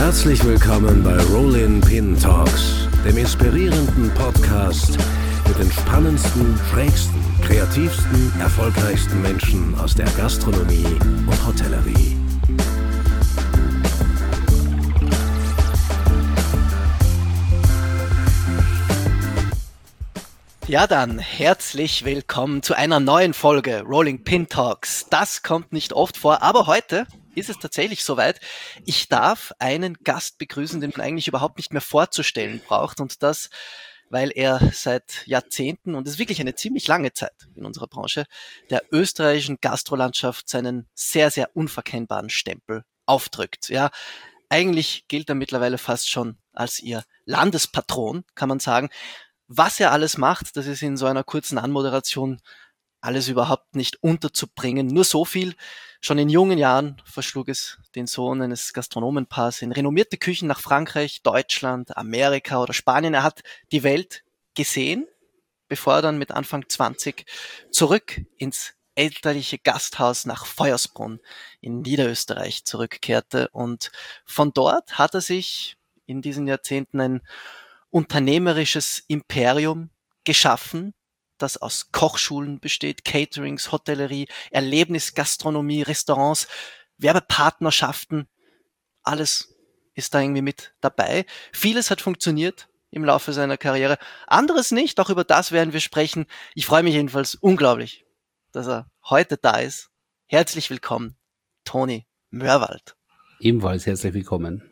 Herzlich willkommen bei Rollin Pin Talks, dem inspirierenden Podcast mit den spannendsten, schrägsten, kreativsten, erfolgreichsten Menschen aus der Gastronomie und Hotellerie. Ja dann, herzlich willkommen zu einer neuen Folge Rolling Pin Talks. Das kommt nicht oft vor, aber heute ist es tatsächlich soweit. Ich darf einen Gast begrüßen, den man eigentlich überhaupt nicht mehr vorzustellen braucht, und das, weil er seit Jahrzehnten, und es ist wirklich eine ziemlich lange Zeit in unserer Branche, der österreichischen Gastrolandschaft seinen sehr, sehr unverkennbaren Stempel aufdrückt. Ja, eigentlich gilt er mittlerweile fast schon als ihr Landespatron, kann man sagen. Was er alles macht, das ist in so einer kurzen Anmoderation alles überhaupt nicht unterzubringen. Nur so viel: Schon in jungen Jahren verschlug es den Sohn eines Gastronomenpaars in renommierte Küchen nach Frankreich, Deutschland, Amerika oder Spanien. Er hat die Welt gesehen, bevor er dann mit Anfang 20 zurück ins elterliche Gasthaus nach Feuersbrunn in Niederösterreich zurückkehrte. Und von dort hat er sich in diesen Jahrzehnten ein unternehmerisches Imperium geschaffen, das aus Kochschulen besteht, Caterings, Hotellerie, Erlebnisgastronomie, Restaurants, Werbepartnerschaften. Alles ist da irgendwie mit dabei. Vieles hat funktioniert im Laufe seiner Karriere, anderes nicht. Auch über das werden wir sprechen. Ich freue mich jedenfalls unglaublich, dass er heute da ist. Herzlich willkommen, Toni Mörwald. Ebenfalls herzlich willkommen.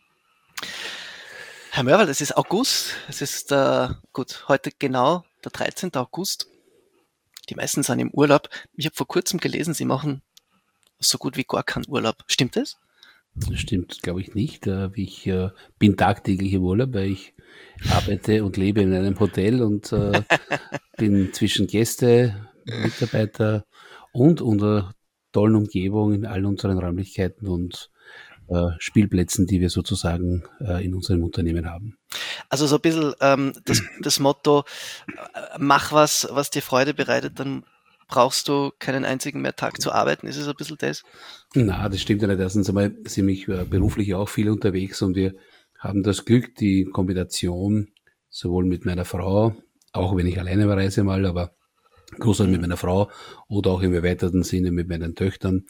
Herr Mörwald, es ist August, es ist heute genau der 13. August. Die meisten sind im Urlaub. Ich habe vor kurzem gelesen, Sie machen so gut wie gar keinen Urlaub. Stimmt das? Das stimmt, glaube ich, nicht. Ich bin tagtäglich im Urlaub, weil ich arbeite und lebe in einem Hotel und bin zwischen Gäste, Mitarbeiter und unter tollen Umgebung in all unseren Räumlichkeiten und Spielplätzen, die wir sozusagen in unserem Unternehmen haben. Also so ein bisschen das Motto, mach was dir Freude bereitet, dann brauchst du keinen einzigen mehr Tag zu arbeiten. Ist es ein bisschen das? Na, das stimmt ja nicht. Erstens einmal sind wir beruflich auch viel unterwegs und wir haben das Glück, die Kombination sowohl mit meiner Frau, auch wenn ich alleine reise mal, aber großartig mit meiner Frau oder auch im erweiterten Sinne mit meinen Töchtern,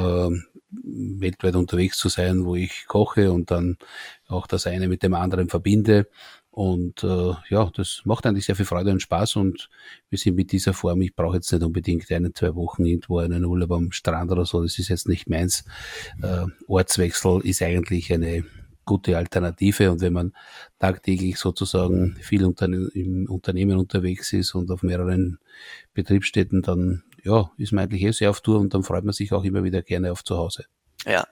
weltweit unterwegs zu sein, wo ich koche und dann auch das eine mit dem anderen verbinde. Und das macht eigentlich sehr viel Freude und Spaß und wir sind mit dieser Form, ich brauche jetzt nicht unbedingt 1-2 Wochen irgendwo einen Urlaub am Strand oder so, das ist jetzt nicht meins. Ortswechsel ist eigentlich eine gute Alternative, und wenn man tagtäglich sozusagen viel im Unternehmen unterwegs ist und auf mehreren Betriebsstätten, dann ist man eigentlich sehr auf Tour und dann freut man sich auch immer wieder gerne auf zu Hause. Ja.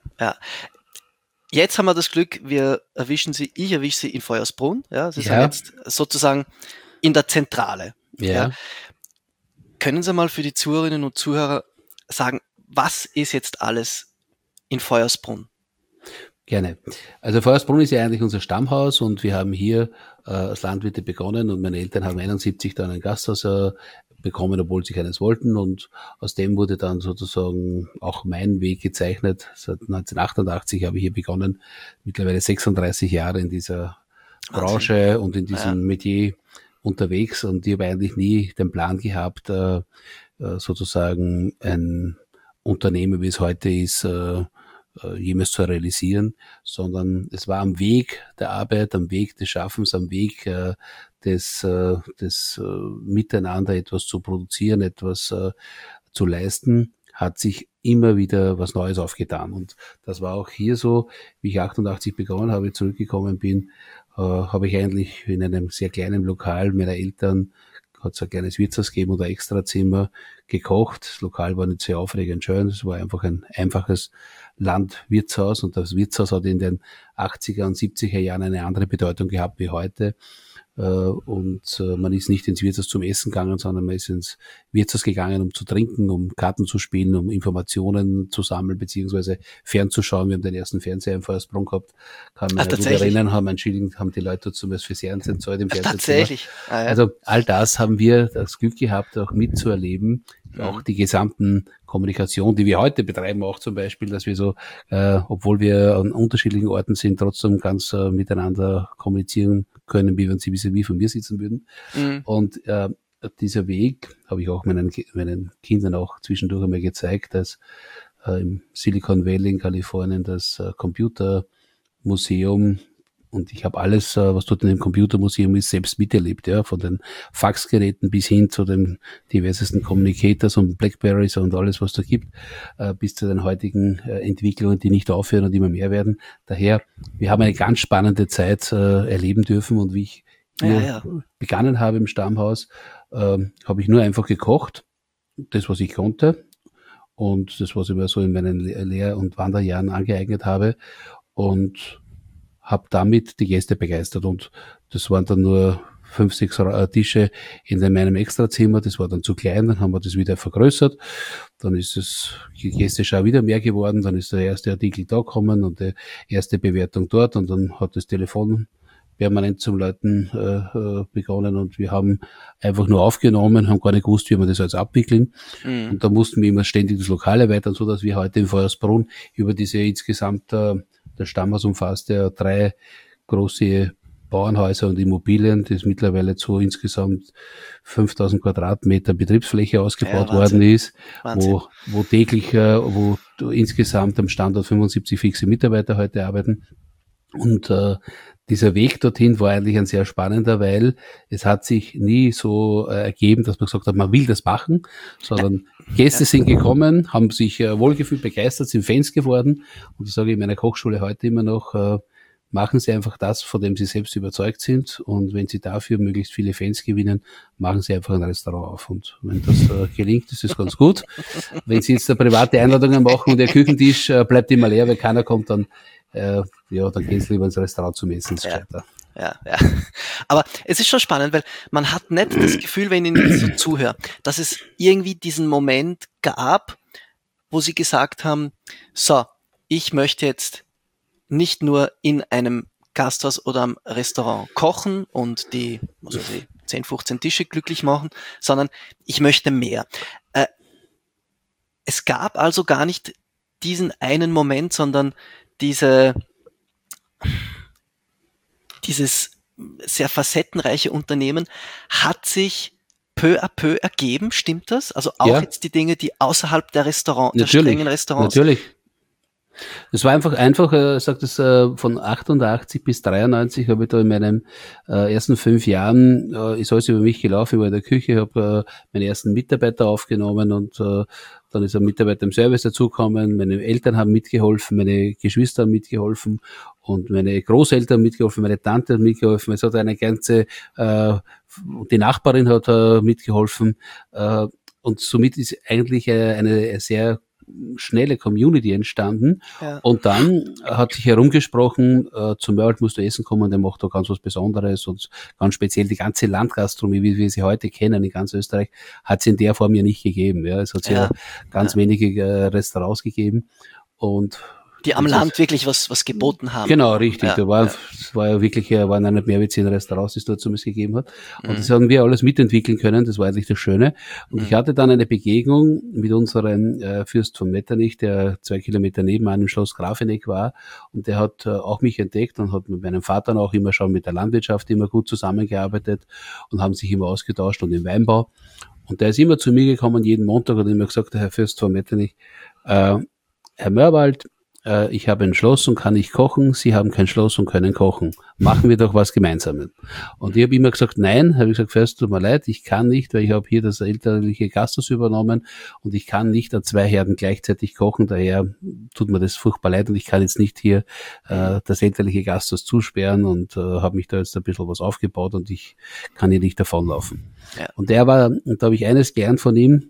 Jetzt haben wir das Glück, ich erwische Sie in Feuersbrunn. Ja, Sie sind jetzt sozusagen in der Zentrale. Ja. Können Sie mal für die Zuhörerinnen und Zuhörer sagen, was ist jetzt alles in Feuersbrunn? Gerne. Also Feuersbrunn ist ja eigentlich unser Stammhaus und wir haben hier als Landwirte begonnen und meine Eltern haben 71 dann ein Gasthaus bekommen, obwohl sie keines wollten, und aus dem wurde dann sozusagen auch mein Weg gezeichnet. Seit 1988 habe ich hier begonnen, mittlerweile 36 Jahre in dieser Branche und in diesem Metier unterwegs, und ich habe eigentlich nie den Plan gehabt, sozusagen ein Unternehmen, wie es heute ist, jemals zu realisieren, sondern es war am Weg der Arbeit, am Weg des Schaffens, am Weg des Miteinander etwas zu produzieren, etwas zu leisten, hat sich immer wieder was Neues aufgetan. Und das war auch hier so, wie ich 88 begonnen habe, zurückgekommen bin, habe ich eigentlich in einem sehr kleinen Lokal meiner Eltern, hat es ein kleines Wirtshaus gegeben oder Extrazimmer, gekocht. Das Lokal war nicht sehr aufregend schön, es war einfach ein einfaches Landwirtshaus, und das Wirtshaus hat in den 80er und 70er Jahren eine andere Bedeutung gehabt wie heute. Und man ist nicht ins Wirtshaus zum Essen gegangen, sondern man ist ins Wirtshaus gegangen, um zu trinken, um Karten zu spielen, um Informationen zu sammeln, beziehungsweise fernzuschauen. Wir haben den ersten Fernseher im Feuersbrunn gehabt, kann man gut erinnern, haben die Leute zumindest für Fernsehen zahlt im Fernsehzimmer. Tatsächlich. Also all das haben wir das Glück gehabt, auch mitzuerleben auch die gesamten Kommunikation, die wir heute betreiben, auch zum Beispiel, dass wir so, obwohl wir an unterschiedlichen Orten sind, trotzdem ganz miteinander kommunizieren können, wie wenn sie vis-à-vis von mir sitzen würden. Und dieser Weg habe ich auch meinen Kindern auch zwischendurch einmal gezeigt, dass im Silicon Valley in Kalifornien das Computermuseum, und ich habe alles, was dort in dem Computermuseum ist, selbst miterlebt, ja, von den Faxgeräten bis hin zu den diversesten Communicators und Blackberries und alles, was da gibt, bis zu den heutigen Entwicklungen, die nicht aufhören und immer mehr werden. Daher, wir haben eine ganz spannende Zeit erleben dürfen, und wie ich begonnen habe im Stammhaus, habe ich nur einfach gekocht, das, was ich konnte, und das, was ich mir so in meinen Lehr- und Wanderjahren angeeignet habe, und habe damit die Gäste begeistert. Und das waren dann nur 5, 6 Tische in meinem Extrazimmer. Das war dann zu klein, dann haben wir das wieder vergrößert. Dann ist die Gästeschau wieder mehr geworden. Dann ist der erste Artikel da gekommen und die erste Bewertung dort. Und dann hat das Telefon permanent zum Läuten begonnen, und wir haben einfach nur aufgenommen, haben gar nicht gewusst, wie wir das jetzt abwickeln. Und da mussten wir immer ständig das Lokal erweitern, so dass wir heute in Feuersbrunn über diese insgesamt, der Stammhaus umfasst ja 3 große Bauernhäuser und Immobilien, das mittlerweile zu insgesamt 5000 Quadratmeter Betriebsfläche ausgebaut worden ist, wo täglich, wo insgesamt am Standort 75 fixe Mitarbeiter heute arbeiten. Und dieser Weg dorthin war eigentlich ein sehr spannender, weil es hat sich nie so ergeben, dass man gesagt hat, man will das machen, sondern Gäste sind gekommen, haben sich wohlgefühlt, begeistert, sind Fans geworden. Und das sage ich in meiner Kochschule heute immer noch, machen Sie einfach das, von dem Sie selbst überzeugt sind. Und wenn Sie dafür möglichst viele Fans gewinnen, machen Sie einfach ein Restaurant auf. Und wenn das gelingt, ist das ganz gut. Wenn Sie jetzt private Einladungen machen und der Küchentisch bleibt immer leer, weil keiner kommt, dann dann gehen Sie lieber ins Restaurant zum Essen. Ja. Aber es ist schon spannend, weil man hat nicht das Gefühl, wenn ich Ihnen so zuhöre, dass es irgendwie diesen Moment gab, wo Sie gesagt haben, so, ich möchte jetzt nicht nur in einem Gasthaus oder am Restaurant kochen und die 10, 15 Tische glücklich machen, sondern ich möchte mehr. Es gab also gar nicht diesen einen Moment, sondern dieses sehr facettenreiche Unternehmen hat sich peu à peu ergeben, stimmt das? Also auch jetzt die Dinge, die außerhalb der strengen Restaurants. Natürlich. Es war einfach, sagt es, von 88 bis 93 habe ich da in meinen ersten 5 Jahren, ist alles über mich gelaufen, ich war in der Küche, habe meine ersten Mitarbeiter aufgenommen, und dann ist ein Mitarbeiter im Service dazugekommen, meine Eltern haben mitgeholfen, meine Geschwister haben mitgeholfen und meine Großeltern haben mitgeholfen, meine Tante hat mitgeholfen, es hat eine ganze, die Nachbarin hat mitgeholfen, und somit ist eigentlich eine sehr schnelle Community entstanden. Ja. Und dann hat sich herumgesprochen, zum Mörl musst du essen kommen, der macht da ganz was Besonderes, und ganz speziell die ganze Landgastronomie, wie wir sie heute kennen in ganz Österreich, hat es in der Form ja nicht gegeben. Ja. Es hat ja ganz wenige Restaurants gegeben, und die am Land wirklich was geboten haben. Genau, richtig. Da waren ja wirklich, waren ja nicht mehr wie 10 Restaurants, die es dort zumindest gegeben hat. Und das haben wir alles mitentwickeln können. Das war eigentlich das Schöne. Und ich hatte dann eine Begegnung mit unserem Fürst von Metternich, der 2 Kilometer nebenan im Schloss Grafeneck war. Und der hat auch mich entdeckt und hat mit meinem Vater auch immer schon mit der Landwirtschaft immer gut zusammengearbeitet und haben sich immer ausgetauscht und im Weinbau. Und der ist immer zu mir gekommen, jeden Montag, und immer gesagt, der Herr Fürst von Metternich, Herr Mörwald, ich habe ein Schloss und kann nicht kochen, Sie haben kein Schloss und können kochen. Machen wir doch was Gemeinsames. Und ich habe immer gesagt, nein, habe ich gesagt, Fürst, tut mir leid, ich kann nicht, weil ich habe hier das elterliche Gasthaus übernommen und ich kann nicht an 2 Herden gleichzeitig kochen, daher tut mir das furchtbar leid, und ich kann jetzt nicht hier das elterliche Gasthaus zusperren, und habe mich da jetzt ein bisschen was aufgebaut, und ich kann hier nicht davonlaufen. Ja. Und da habe ich eines gelernt von ihm,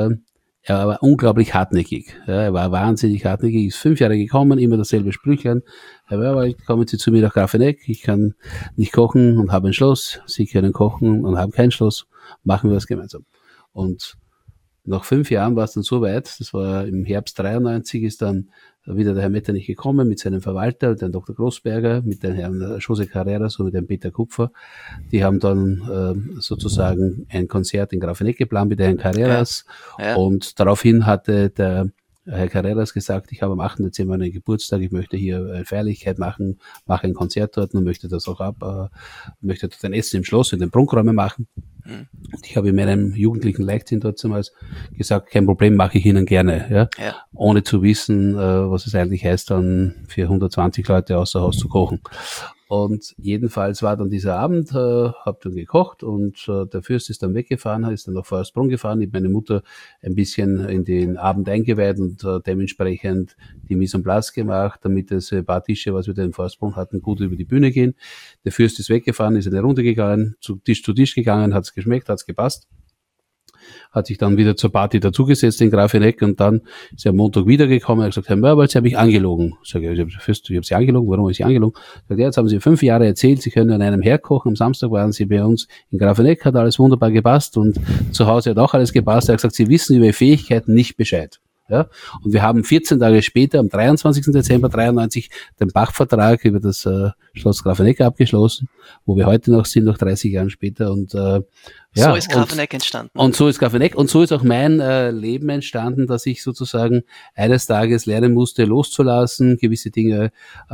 er war unglaublich hartnäckig. Ja, er war wahnsinnig hartnäckig, ist 5 Jahre gekommen, immer dasselbe Sprüchlein. Aber kommen Sie zu mir nach Grafeneck, ich kann nicht kochen und habe ein Schloss, Sie können kochen und haben kein Schloss, machen wir das gemeinsam. Und nach 5 Jahren war es dann so weit, das war im Herbst 93, ist dann wieder der Herr Metternich gekommen mit seinem Verwalter, den Dr. Großberger, mit dem Herrn José Carreras und mit dem Peter Kupfer. Die haben dann sozusagen ein Konzert in Grafenegg geplant mit Herrn Carreras. Ja. Und daraufhin hatte der Herr Carreras gesagt, ich habe am 8. Dezember einen Geburtstag, ich möchte hier eine Feierlichkeit machen, mache ein Konzert dort und möchte das auch möchte dort ein Essen im Schloss, in den Prunkräumen machen. Und ich habe in meinem jugendlichen Leichtsinn dort damals gesagt, kein Problem, mache ich Ihnen gerne, ja. Ohne zu wissen, was es eigentlich heißt, dann für 120 Leute außer Haus zu kochen. Und jedenfalls war dann dieser Abend, hab dann gekocht und der Fürst ist dann weggefahren, ist dann nach Feuersbrunn gefahren, ich meine Mutter ein bisschen in den Abend eingeweiht und dementsprechend die Mise en place gemacht, damit es ein paar Tische, was wir da in Feuersbrunn hatten, gut über die Bühne gehen. Der Fürst ist weggefahren, ist eine Runde gegangen, zu Tisch gegangen, hat's geschmeckt, hat's gepasst. Hat sich dann wieder zur Party dazugesetzt in Grafenegg und dann ist er am Montag wiedergekommen und hat gesagt, Herr Mörwald, Sie haben mich angelogen. Sag ich, ich habe Sie angelogen, warum habe ich Sie angelogen? Sagt er, jetzt haben Sie 5 Jahre erzählt, Sie können an einem herkochen, am Samstag waren Sie bei uns in Grafenegg, hat alles wunderbar gepasst und zu Hause hat auch alles gepasst. Er hat gesagt, Sie wissen über Ihre Fähigkeiten nicht Bescheid. Ja, und wir haben 14 Tage später, am 23. Dezember 93, den Pachtvertrag über das Schloss Grafenegg abgeschlossen, wo wir heute noch sind, noch 30 Jahren später. Und ja, so ist Grafenegg entstanden. Und so ist Grafenegg und so ist auch mein Leben entstanden, dass ich sozusagen eines Tages lernen musste, loszulassen, gewisse Dinge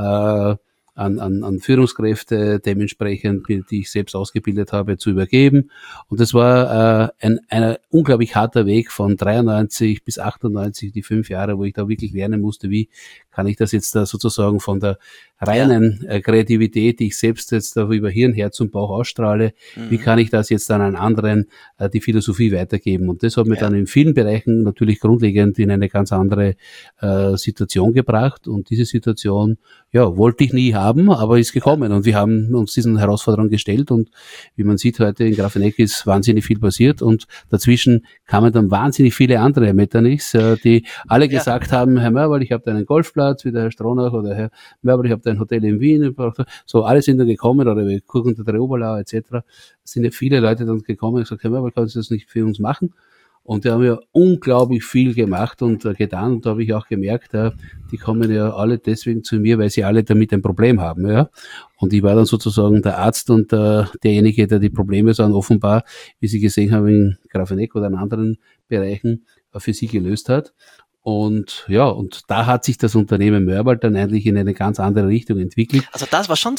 an Führungskräfte dementsprechend, die ich selbst ausgebildet habe, zu übergeben. Und das war ein unglaublich harter Weg von 93 bis 98, die 5 Jahre, wo ich da wirklich lernen musste, wie kann ich das jetzt da sozusagen von der reinen Kreativität, die ich selbst jetzt da über Hirn, Herz und Bauch ausstrahle, wie kann ich das jetzt dann an anderen die Philosophie weitergeben? Und das hat mir dann in vielen Bereichen natürlich grundlegend in eine ganz andere Situation gebracht. Und diese Situation, ja, wollte ich nie haben, aber ist gekommen. Und wir haben uns diesen Herausforderungen gestellt. Und wie man sieht, heute in Grafenegg ist wahnsinnig viel passiert. Und dazwischen kamen dann wahnsinnig viele andere Metternichs, die alle gesagt haben, Herr Mörwald, ich habe da einen Golfplatz, wie der Herr Stronach oder Herr Mörwald, ich habe da ein Hotel in Wien. So, alle sind dann gekommen, oder wir gucken unter der Oberlau etc. Es sind ja viele Leute dann gekommen und gesagt, Herr Mörwald, kannst du das nicht für uns machen? Und die haben ja unglaublich viel gemacht und getan. Und da habe ich auch gemerkt, die kommen ja alle deswegen zu mir, weil sie alle damit ein Problem haben. Ja. Und ich war dann sozusagen der Arzt und derjenige, der die Probleme dann offenbar, wie Sie gesehen haben, in Grafenegg oder in anderen Bereichen für sie gelöst hat. Und ja, und da hat sich das Unternehmen Mörwald dann eigentlich in eine ganz andere Richtung entwickelt. Also das war schon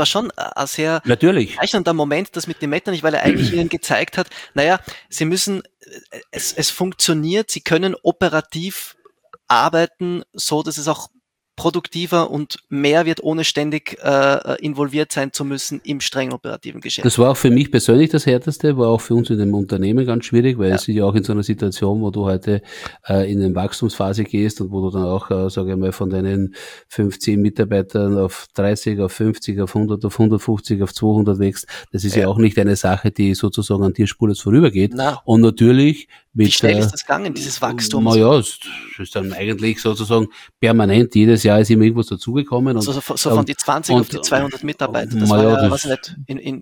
ein sehr natürlich bezeichnender Moment, das mit dem Metternich, weil er eigentlich ihnen gezeigt hat, naja, sie müssen, es funktioniert, sie können operativ arbeiten, so dass es auch produktiver und mehr wird, ohne ständig involviert sein zu müssen im streng operativen Geschäft. Das war auch für mich persönlich das Härteste, war auch für uns in dem Unternehmen ganz schwierig, weil es ist ja auch in so einer Situation, wo du heute in eine Wachstumsphase gehst und wo du dann auch, sage ich mal, von deinen 15 Mitarbeitern auf 30, auf 50, auf 100, auf 150, auf 200 wächst. Das ist ja auch nicht eine Sache, die sozusagen an dir spurlos vorübergeht. Na. Und natürlich wie schnell ist das gegangen, dieses Wachstum? Naja, es ist dann eigentlich sozusagen permanent, jedes Jahr ist immer irgendwas dazugekommen. Und, so von die 20 auf die 200 Mitarbeiter, das war ja, was nicht,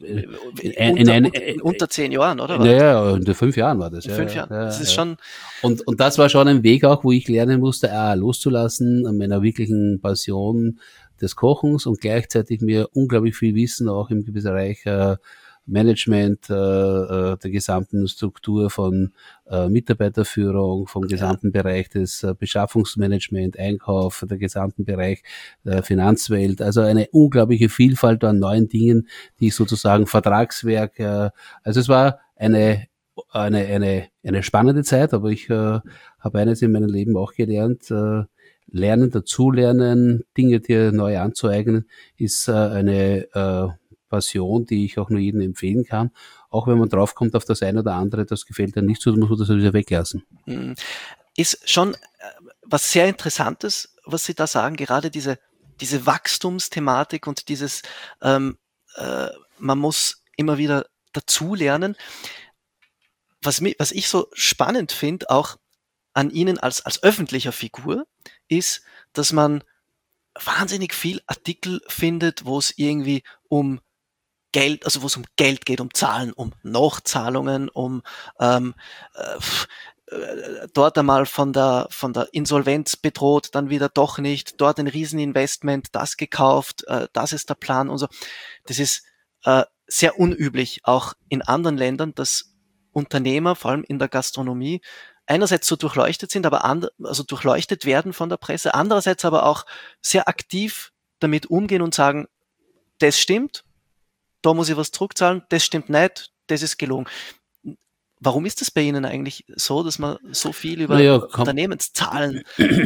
in unter 10 Jahren, oder? Ja, in 5 Jahren war das. In 5 Jahren, das ist schon... Und das war schon ein Weg auch, wo ich lernen musste, loszulassen an meiner wirklichen Passion des Kochens und gleichzeitig mir unglaublich viel Wissen auch im Bereich Management der gesamten Struktur von Mitarbeiterführung, vom gesamten Bereich des Beschaffungsmanagement, Einkauf, der gesamten Bereich der Finanzwelt. Also eine unglaubliche Vielfalt an neuen Dingen, die ich sozusagen Vertragswerk, also es war eine spannende Zeit, aber ich habe eines in meinem Leben auch gelernt, lernen, dazulernen, Dinge dir neu anzueignen, ist eine Passion, die ich auch nur jedem empfehlen kann. Auch wenn man draufkommt auf das eine oder andere, das gefällt einem nicht so, dann muss man das wieder weglassen. Ist schon was sehr Interessantes, was Sie da sagen, gerade diese Wachstumsthematik und dieses, man muss immer wieder dazulernen. Was ich so spannend finde, auch an Ihnen als öffentlicher Figur, ist, dass man wahnsinnig viel Artikel findet, wo es irgendwie um Geld, also wo es um Geld geht, um Zahlen, um Nachzahlungen, um dort einmal von der Insolvenz bedroht, dann wieder doch nicht, dort ein Rieseninvestment, das gekauft, das ist der Plan und so. Das ist sehr unüblich, auch in anderen Ländern, dass Unternehmer, vor allem in der Gastronomie, einerseits so durchleuchtet sind, aber also durchleuchtet werden von der Presse, andererseits aber auch sehr aktiv damit umgehen und sagen, das stimmt, da muss ich was zurückzahlen, das stimmt nicht, das ist gelogen. Warum ist das bei Ihnen eigentlich so, dass man so viel über Unternehmenszahlen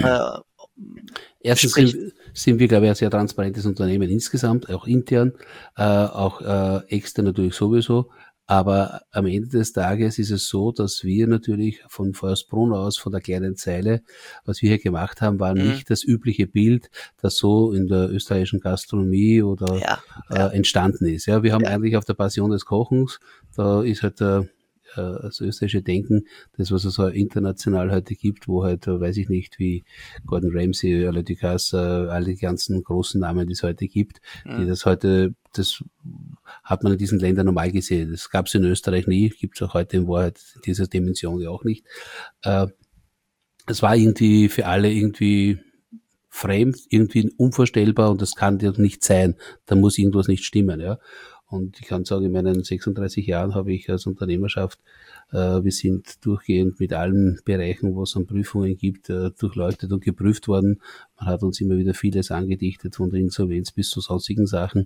Erstens sind wir, glaube ich, ein sehr transparentes Unternehmen insgesamt, auch intern, auch extern natürlich sowieso. Aber am Ende des Tages ist es so, dass wir natürlich von Feuersbrunn aus, von der kleinen Zeile, was wir hier gemacht haben, war nicht das übliche Bild, das so in der österreichischen Gastronomie oder entstanden ist. Ja, wir haben eigentlich auf der Passion des Kochens, da ist halt das österreichische Denken, das was es so international heute gibt, wo halt, weiß ich nicht, wie Gordon Ramsay, Alain Ducasse, alle die ganzen großen Namen, die es heute gibt, die das heute, das hat man in diesen Ländern normal gesehen. Das gab es in Österreich nie, gibt es auch heute in Wahrheit in dieser Dimension ja auch nicht. Es war irgendwie für alle irgendwie fremd, irgendwie unvorstellbar und das kann ja nicht sein. Da muss irgendwas nicht stimmen, ja. Und ich kann sagen, in meinen 36 Jahren habe ich als Unternehmerschaft, wir sind durchgehend mit allen Bereichen, wo es an Prüfungen gibt, durchleuchtet und geprüft worden. Man hat uns immer wieder vieles angedichtet, von der Insolvenz bis zu sonstigen Sachen.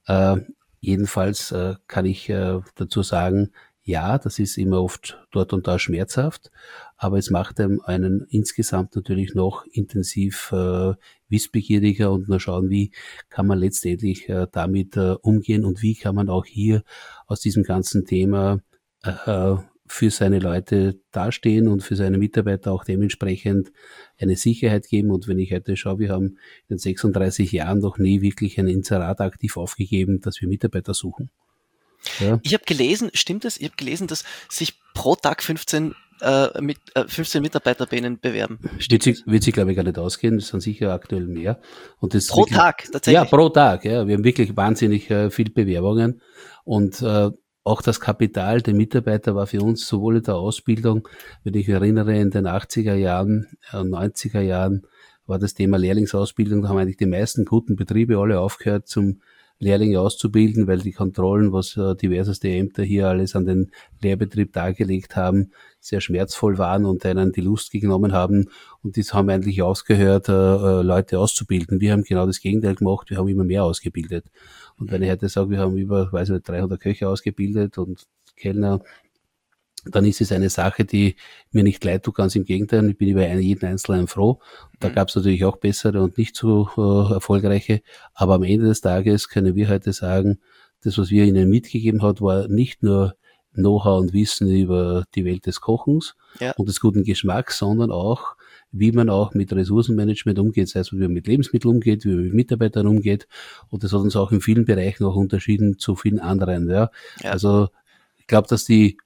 Jedenfalls kann ich dazu sagen, ja, das ist immer oft dort und da schmerzhaft, aber es macht einen insgesamt natürlich noch intensiv wissbegieriger und nur schauen, wie kann man letztendlich damit umgehen und wie kann man auch hier aus diesem ganzen Thema für seine Leute dastehen und für seine Mitarbeiter auch dementsprechend eine Sicherheit geben. Und wenn ich heute schaue, wir haben in den 36 Jahren noch nie wirklich ein Inserat aktiv aufgegeben, dass wir Mitarbeiter suchen. Ja. Ich habe gelesen, stimmt es? Ich habe gelesen, dass sich pro Tag 15 Mitarbeiter bei Ihnen bewerben. Wird sich, glaube ich, gar nicht ausgehen. Das sind sicher aktuell mehr. Und das pro wirklich, Tag, tatsächlich? Ja, pro Tag. Ja. Wir haben wirklich wahnsinnig viel Bewerbungen. Und auch das Kapital der Mitarbeiter war für uns sowohl in der Ausbildung, wenn ich mich erinnere, in den 80er Jahren, 90er Jahren war das Thema Lehrlingsausbildung. Da haben eigentlich die meisten guten Betriebe alle aufgehört, zum Lehrlinge auszubilden, weil die Kontrollen, was diverseste Ämter hier alles an den Lehrbetrieb dargelegt haben, sehr schmerzvoll waren und einen die Lust genommen haben. Und die haben eigentlich aufgehört, Leute auszubilden. Wir haben genau das Gegenteil gemacht. Wir haben immer mehr ausgebildet. Und wenn ich heute sage, wir haben über, 300 Köche ausgebildet und Kellner, dann ist es eine Sache, die mir nicht leid tut, ganz im Gegenteil. Ich bin über jeden Einzelnen froh. Da gab es natürlich auch bessere und nicht so erfolgreiche. Aber am Ende des Tages können wir heute sagen, das, was wir ihnen mitgegeben hat, war nicht nur Know-how und Wissen über die Welt des Kochens und des guten Geschmacks, sondern auch, wie man auch mit Ressourcenmanagement umgeht, sei es, wie man mit Lebensmitteln umgeht, wie man mit Mitarbeitern umgeht. Und das hat uns auch in vielen Bereichen auch unterschieden zu vielen anderen. Ja. Also ich glaube, dass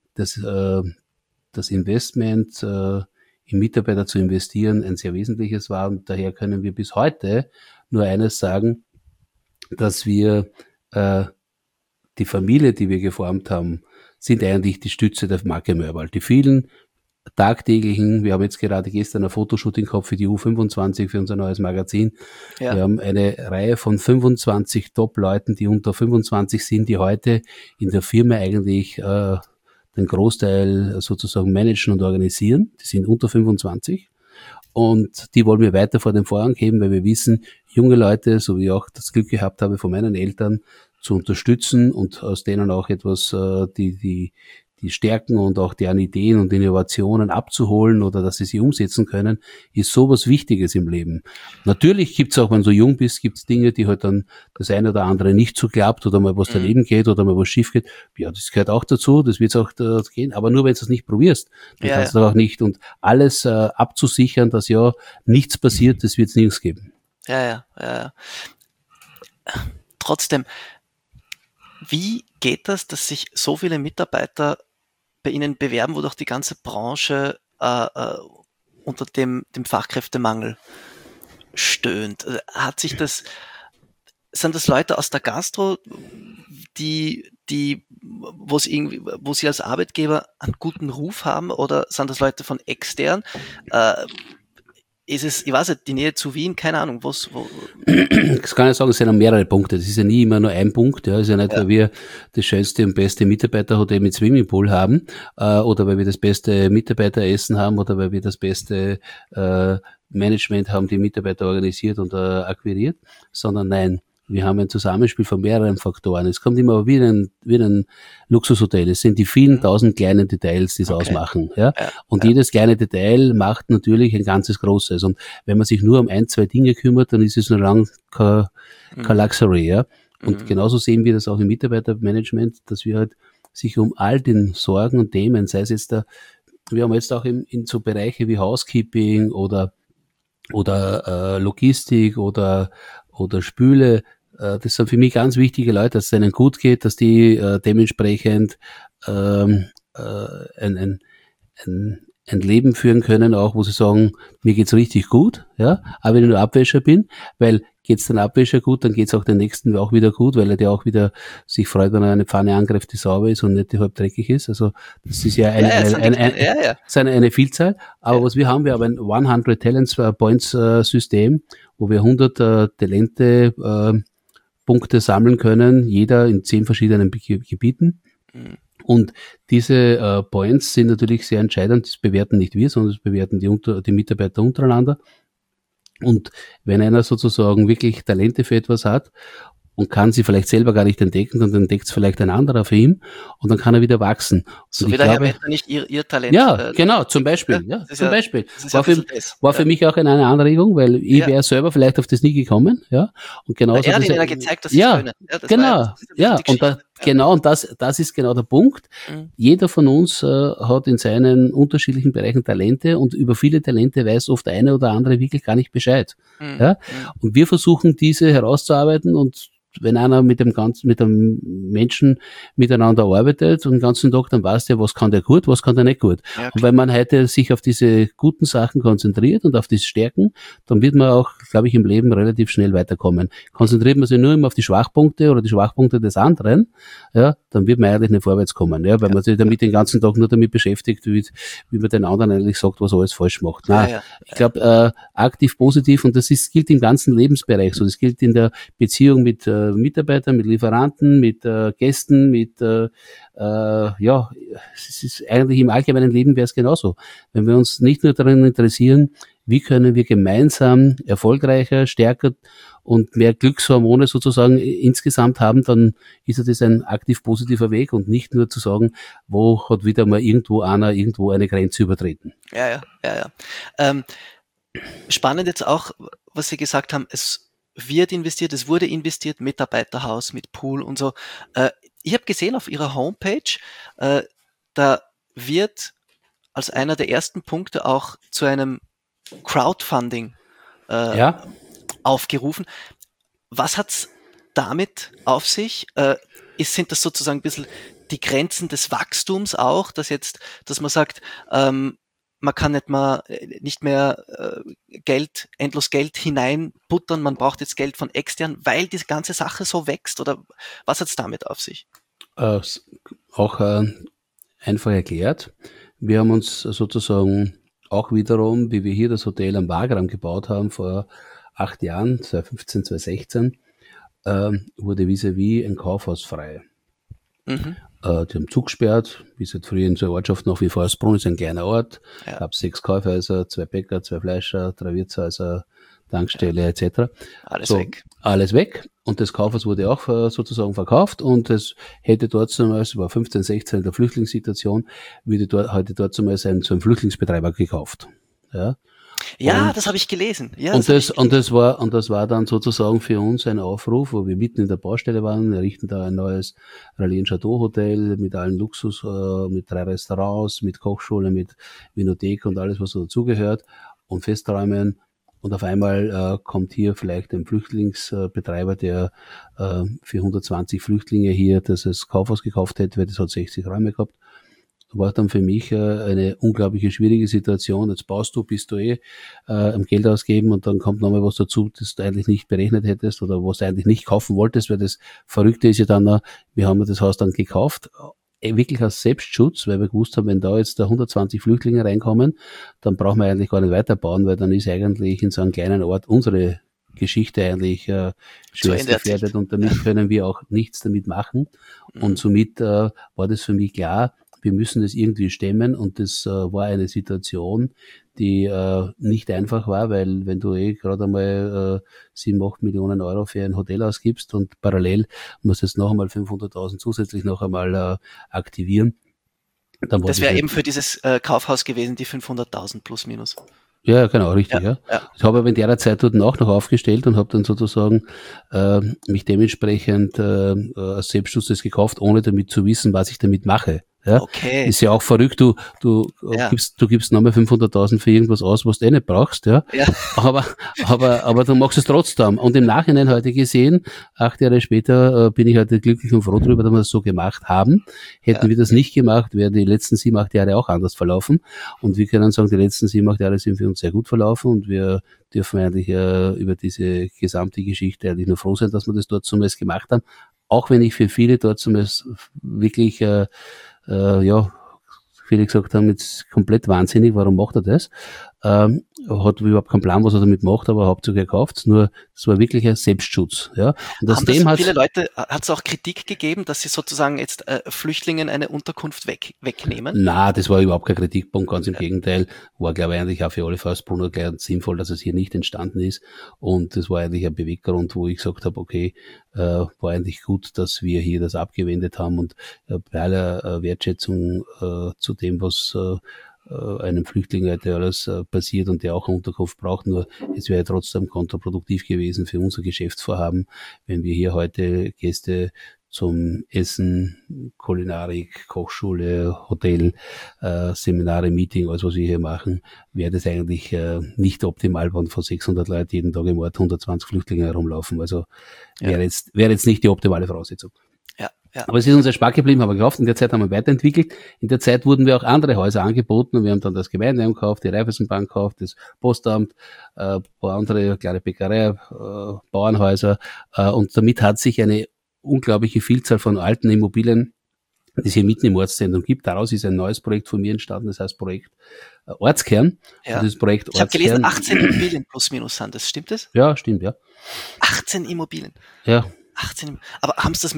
das Investment in Mitarbeiter zu investieren ein sehr wesentliches war und daher können wir bis heute nur eines sagen, dass wir die Familie, die wir geformt haben, sind eigentlich die Stütze der Marke Mörwald. Die vielen tagtäglichen, wir haben jetzt gerade gestern ein Fotoshooting gehabt für die U25, für unser neues Magazin. Ja. Wir haben eine Reihe von 25 Top-Leuten, die unter 25 sind, die heute in der Firma eigentlich den Großteil sozusagen managen und organisieren. Die sind unter 25. Und die wollen wir weiter vor den Vorhang heben, weil wir wissen, junge Leute, so wie ich auch das Glück gehabt habe, von meinen Eltern zu unterstützen und aus denen auch etwas, die Stärken und auch deren Ideen und Innovationen abzuholen oder dass sie umsetzen können, ist sowas Wichtiges im Leben. Natürlich gibt's auch, wenn du so jung bist, gibt's Dinge, die halt dann das eine oder andere nicht so klappt oder mal was daneben geht oder mal was schief geht. Ja, das gehört auch dazu, das wird's auch gehen. Aber nur wenn du es nicht probierst, dann kannst du auch nicht. Und alles abzusichern, dass ja nichts passiert, das wird's nirgends geben. Ja. Trotzdem, wie geht das, dass sich so viele Mitarbeiter bei Ihnen bewerben, wo doch die ganze Branche unter dem Fachkräftemangel stöhnt? Sind das Leute aus der Gastro, die wo sie als Arbeitgeber einen guten Ruf haben, oder sind das Leute von extern? Ist es, ich weiß nicht, die Nähe zu Wien, keine Ahnung, wo? Das kann ich sagen, es sind ja mehrere Punkte. Das ist ja nie immer nur ein Punkt. Ja. Es ist ja nicht, weil wir das schönste und beste Mitarbeiterhotel mit Swimmingpool haben, oder weil wir das beste Mitarbeiteressen haben, oder weil wir das beste Management haben, die Mitarbeiter organisiert und akquiriert, sondern nein, wir haben ein Zusammenspiel von mehreren Faktoren. Es kommt immer wie ein Luxushotel. Es sind die vielen tausend kleinen Details, die es ausmachen. Ja? Und jedes kleine Detail macht natürlich ein ganzes Großes. Und wenn man sich nur um ein, zwei Dinge kümmert, dann ist es noch lang kein Luxury. Ja? Und genauso sehen wir das auch im Mitarbeitermanagement, dass wir halt sich um all den Sorgen und Themen, sei es jetzt wir haben jetzt auch in so Bereiche wie Housekeeping oder Logistik oder Spüle, das sind für mich ganz wichtige Leute, dass es denen gut geht, dass die dementsprechend ein Leben führen können, auch wo sie sagen, mir geht's richtig gut, ja, aber wenn ich nur Abwäscher bin, weil geht's den Abwäscher gut, dann geht's auch den Nächsten auch wieder gut, weil er der auch wieder sich freut, wenn er eine Pfanne angreift, die sauber ist und nicht die halb dreckig ist. Also das ist ja eine Vielzahl. Aber was wir haben ein 100 Talents Points System, wo wir 100 Talente Punkte sammeln können, jeder in 10 verschiedenen Gebieten. Und diese Points sind natürlich sehr entscheidend. Das bewerten nicht wir, sondern das bewerten die Mitarbeiter untereinander. Und wenn einer sozusagen wirklich Talente für etwas hat und kann sie vielleicht selber gar nicht entdecken, dann entdeckt es vielleicht ein anderer für ihn und dann kann er wieder wachsen. So wie der Herr Wetter nicht ihr Talent. Ja, genau, zum Beispiel. Ja, zum Beispiel. War für mich auch eine Anregung, weil ich wäre selber vielleicht auf das nie gekommen. Ja, und genauso. Er hat ihnen gezeigt, dass sie es können. Und das ist genau der Punkt. Jeder von uns hat in seinen unterschiedlichen Bereichen Talente und über viele Talente weiß oft eine oder andere wirklich gar nicht Bescheid. Ja? Und wir versuchen diese herauszuarbeiten, und wenn einer mit dem Menschen miteinander arbeitet und den ganzen Tag, dann weiß der, was kann der gut, was kann der nicht gut. Ja, und wenn man heute sich auf diese guten Sachen konzentriert und auf die Stärken, dann wird man auch, glaube ich, im Leben relativ schnell weiterkommen. Konzentriert man sich nur immer auf die Schwachpunkte oder die Schwachpunkte des anderen, ja, dann wird man eigentlich nicht vorwärts kommen, ja, weil man sich damit den ganzen Tag nur damit beschäftigt, wie man den anderen eigentlich sagt, was er alles falsch macht. Nein, ich glaube, aktiv positiv, und das gilt im ganzen Lebensbereich so. Das gilt in der Beziehung mit Mitarbeitern, mit Lieferanten, mit Gästen, es ist eigentlich im allgemeinen Leben wäre es genauso. Wenn wir uns nicht nur daran interessieren, wie können wir gemeinsam erfolgreicher, stärker und mehr Glückshormone sozusagen insgesamt haben, dann ist das ein aktiv positiver Weg und nicht nur zu sagen, wo hat wieder mal irgendwo eine Grenze übertreten. Ja. Spannend jetzt auch, was Sie gesagt haben, es wurde investiert, Mitarbeiterhaus mit Pool und so. Ich habe gesehen auf Ihrer Homepage, da wird als einer der ersten Punkte auch zu einem Crowdfunding aufgerufen. Was hat's damit auf sich? Sind das sozusagen ein bisschen die Grenzen des Wachstums auch, dass man sagt, man kann nicht mehr endlos Geld hineinbuttern, man braucht jetzt Geld von extern, weil die ganze Sache so wächst, oder was hat's damit auf sich? Auch einfach erklärt. Wir haben uns sozusagen auch wiederum, wie wir hier das Hotel am Wagram gebaut haben vor 8 Jahren, 2015, 2016, wurde vis-à-vis ein Kaufhaus frei. Die haben zugesperrt, wie es halt früher in so einer Ortschaft noch wie Forsbrunn, ist ein kleiner Ort, gab 6 Kaufhäuser, 2 Bäcker, 2 Fleischer, 3 Wirtshäuser, Tankstelle etc. Alles weg. Und das Kaufhaus wurde auch sozusagen verkauft, und es hätte dort zumals, war 15, 16 in der Flüchtlingssituation, heute dort zumals so ein Flüchtlingsbetreiber gekauft. Ja, das habe ich gelesen. Ja, das war dann sozusagen für uns ein Aufruf, wo wir mitten in der Baustelle waren. Wir errichten da ein neues Rallye Chateau Hotel mit allen Luxus, mit 3 Restaurants, mit Kochschule, mit Vinothek und alles, was so dazugehört, und Festräumen. Und auf einmal kommt hier vielleicht ein Flüchtlingsbetreiber, der für 120 Flüchtlinge hier das Kaufhaus gekauft hätte, weil das hat 60 Räume gehabt. war dann für mich eine unglaubliche schwierige Situation. Jetzt bist du am Geld ausgeben und dann kommt nochmal was dazu, das du eigentlich nicht berechnet hättest oder was du eigentlich nicht kaufen wolltest, weil das Verrückte ist ja dann, wir haben das Haus dann gekauft, wirklich aus Selbstschutz, weil wir gewusst haben, wenn da jetzt da 120 Flüchtlinge reinkommen, dann brauchen wir eigentlich gar nicht weiterbauen, weil dann ist eigentlich in so einem kleinen Ort unsere Geschichte eigentlich schwerst gefährdet und damit können wir auch nichts damit machen. Und somit war das für mich klar, wir müssen das irgendwie stemmen und das war eine Situation, die nicht einfach war, weil wenn du gerade einmal 7-8 Millionen Euro für ein Hotel ausgibst und parallel musst du jetzt noch einmal 500.000 zusätzlich noch einmal aktivieren. Dann war das wäre eben für dieses Kaufhaus gewesen, die 500.000 plus minus. Ja, genau, richtig, ja. Ich habe aber in der Zeit dort auch noch aufgestellt und habe dann sozusagen mich dementsprechend als Selbstschutz das gekauft, ohne damit zu wissen, was ich damit mache. Ja, okay. Ist ja auch verrückt, du gibst nochmal 500.000 für irgendwas aus, was du nicht brauchst, ja. Aber du machst es trotzdem. Und im Nachhinein heute gesehen, 8 Jahre später, bin ich heute glücklich und froh darüber, dass wir das so gemacht haben. Hätten wir das nicht gemacht, wären die letzten 7-8 Jahre auch anders verlaufen. Und wir können sagen, die letzten 7-8 Jahre sind für uns sehr gut verlaufen und wir dürfen eigentlich über diese gesamte Geschichte eigentlich nur froh sein, dass wir das dort zumindest gemacht haben. Auch wenn ich für viele dort zumindest wirklich viele gesagt haben, jetzt komplett wahnsinnig, warum macht er das? Hat überhaupt keinen Plan, was er damit macht, aber hauptsächlich er kauft's. Nur, es war wirklich ein Selbstschutz. Ja. Und aus dem viele Leute, hat es auch Kritik gegeben, dass sie sozusagen jetzt Flüchtlingen eine Unterkunft wegnehmen? Na, das war überhaupt kein Kritikpunkt, ganz im Gegenteil. War, glaube ich, eigentlich auch für alle Faustbrunner gleich sinnvoll, dass es hier nicht entstanden ist. Und das war eigentlich ein Beweggrund, wo ich gesagt habe, okay, war eigentlich gut, dass wir hier das abgewendet haben und bei aller Wertschätzung zu dem, was einem Flüchtling heute alles passiert und der auch eine Unterkunft braucht. Nur es wäre trotzdem kontraproduktiv gewesen für unser Geschäftsvorhaben, wenn wir hier heute Gäste zum Essen, Kulinarik, Kochschule, Hotel, Seminare, Meeting, alles was wir hier machen, wäre das eigentlich nicht optimal, wenn von 600 Leuten jeden Tag im Ort 120 Flüchtlinge herumlaufen. Also wäre jetzt nicht die optimale Voraussetzung. Ja. Aber es ist uns Spaß geblieben, haben wir gekauft. In der Zeit haben wir weiterentwickelt. In der Zeit wurden wir auch andere Häuser angeboten und wir haben dann das Gemeindeheim gekauft, die Raiffeisenbank gekauft, das Postamt, ein paar andere kleine Bäckerei, Bauernhäuser. Und damit hat sich eine unglaubliche Vielzahl von alten Immobilien, die es hier mitten im Ortszentrum gibt. Daraus ist ein neues Projekt von mir entstanden, das heißt Projekt Ortskern. Ja. Das Projekt ich habe gelesen, 18 Immobilien plus minus sind das. Stimmt das? Ja, stimmt, ja. 18 Immobilien? Ja. 18. Aber haben Sie das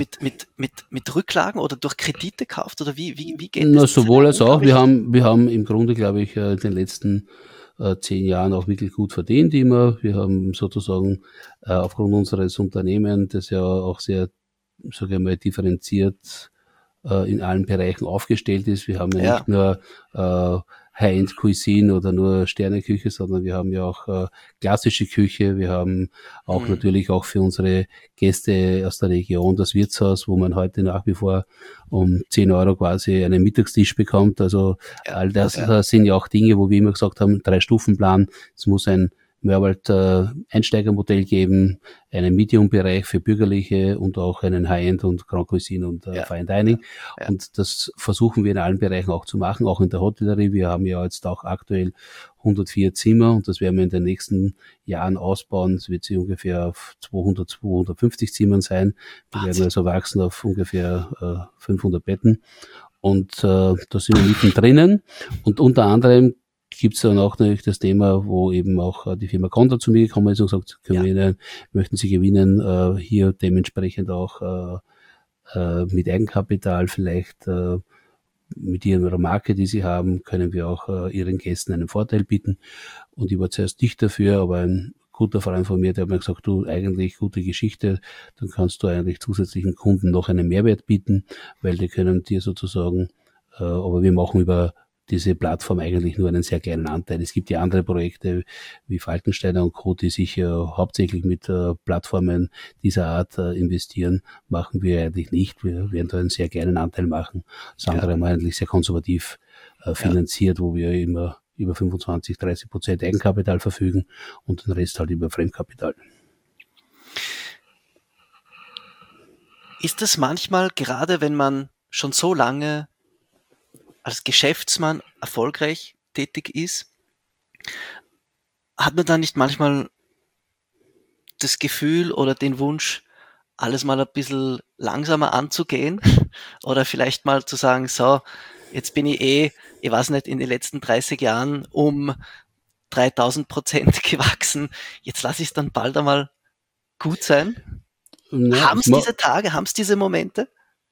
mit Rücklagen oder durch Kredite gekauft oder wie geht das? Na, sowohl als auch. Wir haben im Grunde, glaube ich, in den letzten 10 Jahren auch wirklich gut verdient immer. Wir haben sozusagen aufgrund unseres Unternehmens, das ja auch sehr, sage ich mal, differenziert in allen Bereichen aufgestellt ist. Wir haben ja nicht nur High-End Cuisine oder nur Sterneküche, sondern wir haben ja auch klassische Küche. Wir haben auch natürlich auch für unsere Gäste aus der Region das Wirtshaus, wo man heute nach wie vor um 10 Euro quasi einen Mittagstisch bekommt. Also all das sind ja auch Dinge, wo wir immer gesagt haben, 3-Stufen-Plan. Es muss ein Mörwald Einsteigermodell geben, einen Medium-Bereich für Bürgerliche und auch einen High-End und Grand Cuisine und Fine Dining. Ja. Und das versuchen wir in allen Bereichen auch zu machen, auch in der Hotellerie. Wir haben ja jetzt auch aktuell 104 Zimmer und das werden wir in den nächsten Jahren ausbauen. Es wird sie ungefähr auf 250 Zimmern sein. Wir werden also wachsen auf ungefähr 500 Betten. Und da sind wir mittendrin. Und unter anderem gibt es dann auch natürlich das Thema, wo eben auch die Firma Conda zu mir gekommen ist und gesagt, möchten Sie gewinnen, hier dementsprechend auch mit Eigenkapital vielleicht mit ihrer Marke, die sie haben, können wir auch ihren Gästen einen Vorteil bieten. Und ich war zuerst nicht dafür, aber ein guter Freund von mir, der hat mir gesagt, du, eigentlich gute Geschichte, dann kannst du eigentlich zusätzlichen Kunden noch einen Mehrwert bieten, weil die können dir sozusagen, aber wir machen über diese Plattform eigentlich nur einen sehr kleinen Anteil. Es gibt ja andere Projekte wie Falkensteiner und Co., die sich hauptsächlich mit Plattformen dieser Art investieren. Machen wir eigentlich nicht. Wir werden da einen sehr kleinen Anteil machen. Das andere haben wir eigentlich sehr konservativ finanziert, wo wir immer über 25-30% Eigenkapital verfügen und den Rest halt über Fremdkapital. Ist das manchmal, gerade wenn man schon so lange als Geschäftsmann erfolgreich tätig ist, hat man da nicht manchmal das Gefühl oder den Wunsch, alles mal ein bisschen langsamer anzugehen oder vielleicht mal zu sagen, so, jetzt bin ich weiß nicht, in den letzten 30 Jahren um 3000% gewachsen, jetzt lasse ich es dann bald einmal gut sein? Ja, Haben es diese Tage, haben es diese Momente?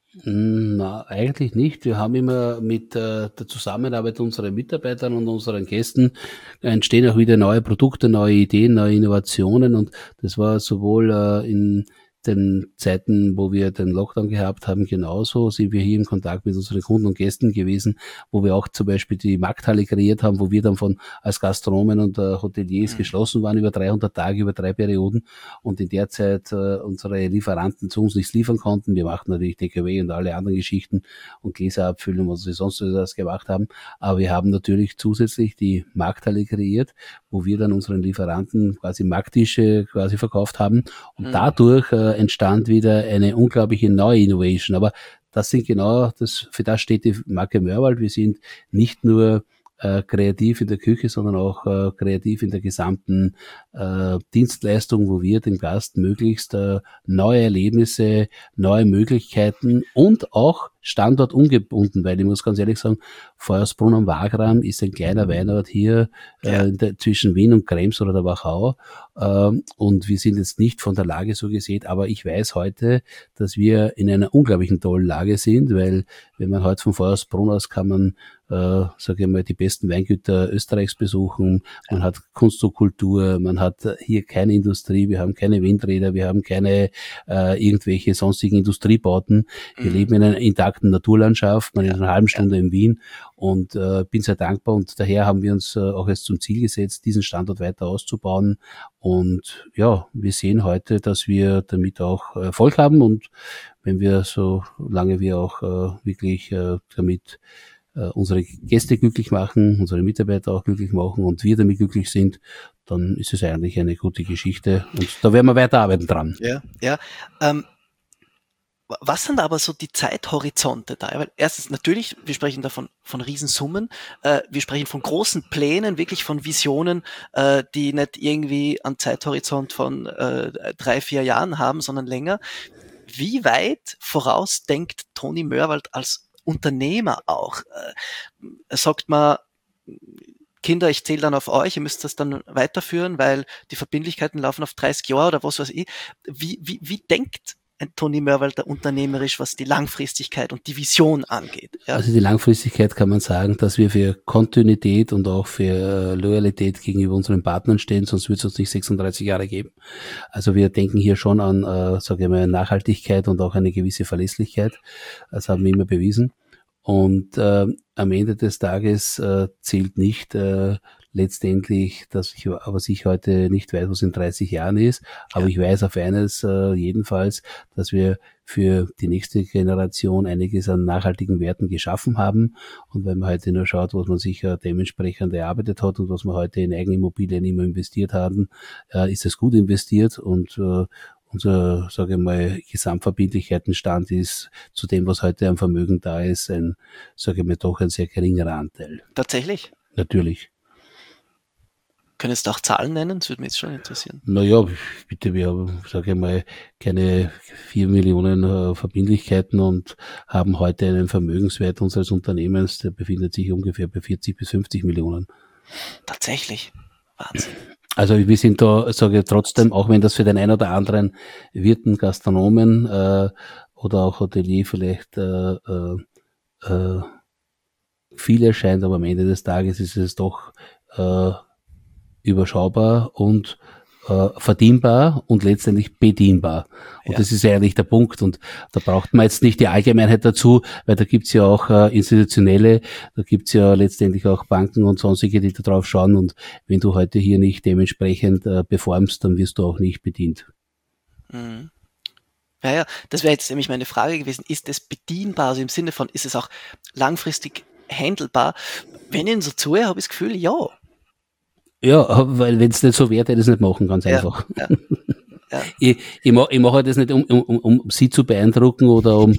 Na, eigentlich nicht. Wir haben immer mit der Zusammenarbeit unserer Mitarbeitern und unseren Gästen entstehen auch wieder neue Produkte, neue Ideen, neue Innovationen, und das war sowohl in den Zeiten, wo wir den Lockdown gehabt haben, genauso sind wir hier im Kontakt mit unseren Kunden und Gästen gewesen, wo wir auch zum Beispiel die Markthalle kreiert haben, wo wir dann als Gastronomen und Hoteliers geschlossen waren über 300 Tage, über 3 Perioden, und in der Zeit unsere Lieferanten zu uns nichts liefern konnten. Wir machten natürlich Takeaway und alle anderen Geschichten und Gläser abfüllen, was wir sonst das gemacht haben. Aber wir haben natürlich zusätzlich die Markthalle kreiert, wo wir dann unseren Lieferanten quasi Markttische quasi verkauft haben, und dadurch entstand wieder eine unglaubliche neue Innovation. Aber das sind genau für das steht die Marke Mörwald. Wir sind nicht nur kreativ in der Küche, sondern auch kreativ in der gesamten Dienstleistung, wo wir dem Gast möglichst neue Erlebnisse, neue Möglichkeiten und auch standortungebunden, weil ich muss ganz ehrlich sagen, Feuersbrunn am Wagram ist ein kleiner Weinort hier zwischen Wien und Krems oder der Wachau, und wir sind jetzt nicht von der Lage so gesehen, aber ich weiß heute, dass wir in einer unglaublichen tollen Lage sind, weil wenn man heute von Feuersbrunn aus kann man sage ich mal, die besten Weingüter Österreichs besuchen, man hat Kunst und Kultur, man hat hier keine Industrie, wir haben keine Windräder, wir haben keine irgendwelche sonstigen Industriebauten, wir leben in einer intakten Naturlandschaft, man ist in einer halben Stunde in Wien, und bin sehr dankbar, und daher haben wir uns auch jetzt zum Ziel gesetzt, diesen Standort weiter auszubauen, und ja, wir sehen heute, dass wir damit auch Erfolg haben, und wenn wir, solange wir auch wirklich damit unsere Gäste glücklich machen, unsere Mitarbeiter auch glücklich machen und wir damit glücklich sind, dann ist es eigentlich eine gute Geschichte, und da werden wir weiterarbeiten dran. Ja. Was sind aber so die Zeithorizonte da? Weil erstens natürlich, wir sprechen da von Riesensummen, wir sprechen von großen Plänen, wirklich von Visionen, die nicht irgendwie einen Zeithorizont von 3-4 Jahren haben, sondern länger. Wie weit voraus denkt Toni Mörwald als Unternehmer auch? Sagt man, Kinder, ich zähle dann auf euch, ihr müsst das dann weiterführen, weil die Verbindlichkeiten laufen auf 30 Jahre oder was weiß ich. Wie denkt ein Toni Mörwald unternehmerisch, was die Langfristigkeit und die Vision angeht? Ja? Also die Langfristigkeit kann man sagen, dass wir für Kontinuität und auch für Loyalität gegenüber unseren Partnern stehen, sonst wird es uns nicht 36 Jahre geben. Also wir denken hier schon an, sage ich mal, Nachhaltigkeit und auch eine gewisse Verlässlichkeit. Das haben wir immer bewiesen. Und am Ende des Tages zählt nicht letztendlich, was ich heute nicht weiß, was in 30 Jahren ist, aber ich weiß auf eines jedenfalls, dass wir für die nächste Generation einiges an nachhaltigen Werten geschaffen haben, und wenn man heute nur schaut, was man sich dementsprechend erarbeitet hat und was wir heute in Eigenimmobilien immer investiert haben, ist es gut investiert, und unser, sage ich mal, Gesamtverbindlichkeitenstand ist zu dem, was heute am Vermögen da ist, sage ich mal, doch ein sehr geringerer Anteil. Tatsächlich? Natürlich. Könntest du auch Zahlen nennen? Das würde mich jetzt schon interessieren. Naja, bitte, wir haben, sage ich mal, keine 4 Millionen Verbindlichkeiten und haben heute einen Vermögenswert unseres Unternehmens, der befindet sich ungefähr bei 40 bis 50 Millionen. Tatsächlich. Wahnsinn. Also wir sind da, sage ich trotzdem, auch wenn das für den einen oder anderen Wirten, Gastronomen oder auch Hotelier vielleicht viel erscheint, aber am Ende des Tages ist es doch überschaubar und verdienbar und letztendlich bedienbar. Und das ist ja eigentlich der Punkt. Und da braucht man jetzt nicht die Allgemeinheit dazu, weil da gibt's ja auch institutionelle, da gibt's ja letztendlich auch Banken und sonstige, die da drauf schauen. Und wenn du heute hier nicht dementsprechend performst, dann wirst du auch nicht bedient. Mhm. Ja, das wäre jetzt nämlich meine Frage gewesen. Ist es bedienbar, also im Sinne von, ist es auch langfristig handelbar? Wenn ich ihn so zuhöre, habe ich das Gefühl, ja. Ja, weil wenn es nicht so wäre, hätte ich es nicht machen, ganz einfach. Ja. Ich mache das nicht, um Sie zu beeindrucken oder um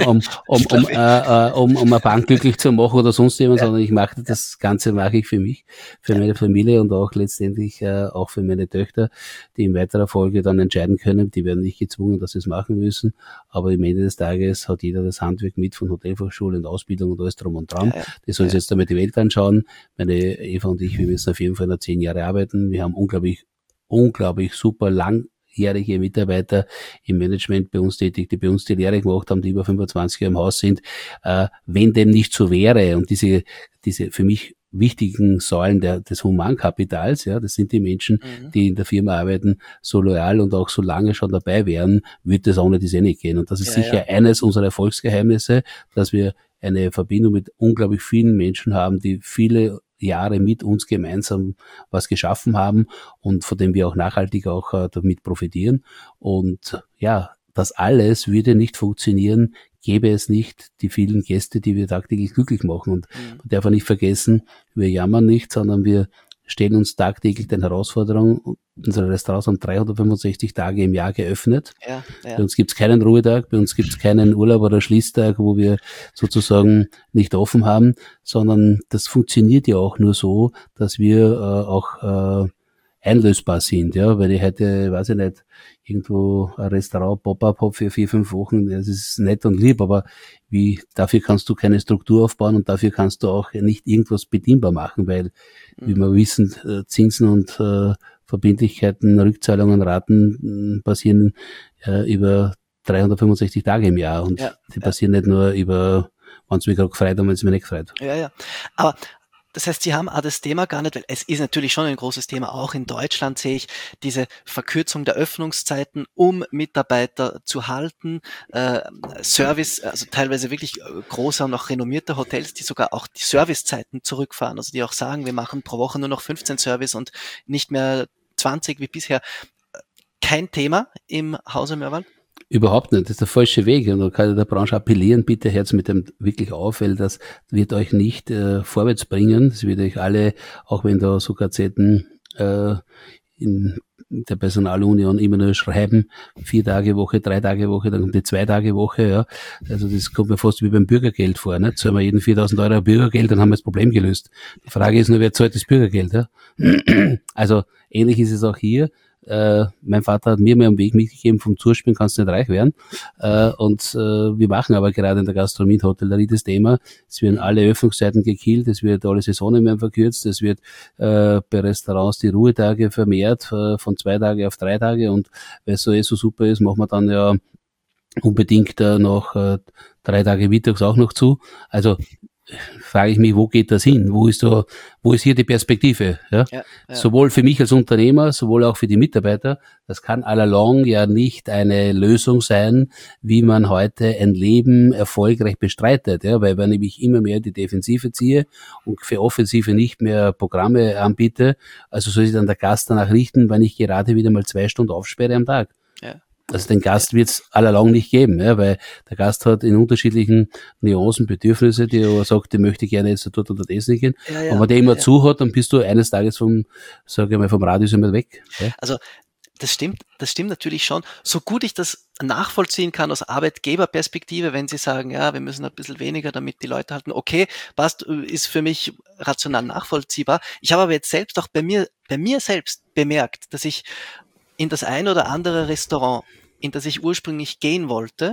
eine Bank glücklich zu machen oder sonst jemand, sondern das Ganze mache ich für mich, für meine Familie und auch letztendlich auch für meine Töchter, die in weiterer Folge dann entscheiden können. Die werden nicht gezwungen, dass sie es machen müssen, aber am Ende des Tages hat jeder das Handwerk mit von Hotelfachschule und Ausbildung und alles drum und dran. Die sollen sich jetzt einmal die Welt anschauen. Meine Eva und ich, wir müssen auf jeden Fall noch 10 Jahre arbeiten. Wir haben unglaublich super langjährige Mitarbeiter im Management bei uns tätig, die bei uns die Lehre gemacht haben, die über 25 Jahre im Haus sind. Wenn dem nicht so wäre und diese für mich wichtigen Säulen des Humankapitals, ja, das sind die Menschen, die in der Firma arbeiten, so loyal und auch so lange schon dabei wären, würde das ohne diese nicht gehen. Und das ist sicher eines unserer Erfolgsgeheimnisse, dass wir eine Verbindung mit unglaublich vielen Menschen haben, die viele Jahre mit uns gemeinsam was geschaffen haben und von dem wir auch nachhaltig auch damit profitieren. Und ja, das alles würde nicht funktionieren, gäbe es nicht die vielen Gäste, die wir tagtäglich glücklich machen. Und man darf auch nicht vergessen, wir jammern nicht, sondern wir stellen uns tagtäglich den Herausforderungen. Unsere Restaurants haben 365 Tage im Jahr geöffnet. Bei uns gibt's keinen Ruhetag, bei uns gibt's keinen Urlaub oder Schließtag, wo wir sozusagen nicht offen haben, sondern das funktioniert ja auch nur so, dass wir auch einlösbar sind, ja, weil ich heute, weiß ich nicht, irgendwo ein Restaurant Pop-up habe für 4-5 Wochen, das ist nett und lieb, aber dafür kannst du keine Struktur aufbauen und dafür kannst du auch nicht irgendwas bedienbar machen, weil, wie wir wissen, Zinsen und Verbindlichkeiten, Rückzahlungen, Raten passieren über 365 Tage im Jahr und die passieren nicht nur über, wenn es mir gerade gefreut und wenn es mir nicht gefreut. Ja. Aber das heißt, Sie haben auch das Thema gar nicht, weil es ist natürlich schon ein großes Thema, auch in Deutschland sehe ich diese Verkürzung der Öffnungszeiten, um Mitarbeiter zu halten, Service, also teilweise wirklich große und auch renommierte Hotels, die sogar auch die Servicezeiten zurückfahren, also die auch sagen, wir machen pro Woche nur noch 15 Service und nicht mehr 20 wie bisher. Kein Thema im Hause Mörwald? Überhaupt nicht, das ist der falsche Weg und da kann ich der Branche appellieren, bitte hört mit dem wirklich auf, weil das wird euch nicht vorwärts bringen, das wird euch alle, auch wenn da so Gazetten in der Personalunion immer nur schreiben, 4 Tage Woche, 3 Tage Woche, dann kommt die 2 Tage Woche, ja, also das kommt mir fast wie beim Bürgergeld vor, ne? Zahlen wir jeden 4.000 Euro Bürgergeld, dann haben wir das Problem gelöst. Die Frage ist nur, wer zahlt das Bürgergeld, ja? Also ähnlich ist es auch hier. Mein Vater hat mir mal am Weg mitgegeben, vom Zuspielen kannst du nicht reich werden. Wir machen aber gerade in der Gastronomie und Hotellerie das Thema. Es werden alle Öffnungszeiten gekillt, es wird alle Saisonen mehr verkürzt, es wird bei Restaurants die Ruhetage vermehrt von 2 Tage auf 3 Tage und weil es so super ist, machen wir dann ja unbedingt noch 3 Tage mittags auch noch zu. Also frage ich mich, wo geht das hin? Wo ist hier die Perspektive? Ja? Sowohl für mich als Unternehmer, sowohl auch für die Mitarbeiter. Das kann all along ja nicht eine Lösung sein, wie man heute ein Leben erfolgreich bestreitet. Ja? Weil wenn ich immer mehr die Defensive ziehe und für Offensive nicht mehr Programme anbiete, also soll sich dann der Gast danach richten, wenn ich gerade wieder mal 2 Stunden aufsperre am Tag. Ja. Also den Gast wird es allalong nicht geben, ja, weil der Gast hat in unterschiedlichen Nuancen Bedürfnisse, die er sagt, die möchte ich gerne jetzt dort und dort essen gehen. Wenn man den immer zu hat, dann bist du eines Tages vom Radius immer weg. Ja? Also das stimmt natürlich schon. So gut ich das nachvollziehen kann aus Arbeitgeberperspektive, wenn Sie sagen, ja, wir müssen ein bisschen weniger, damit die Leute halten, okay, passt, ist für mich rational nachvollziehbar. Ich habe aber jetzt selbst auch bei mir selbst bemerkt, dass ich in das ein oder andere Restaurant, in das ich ursprünglich gehen wollte,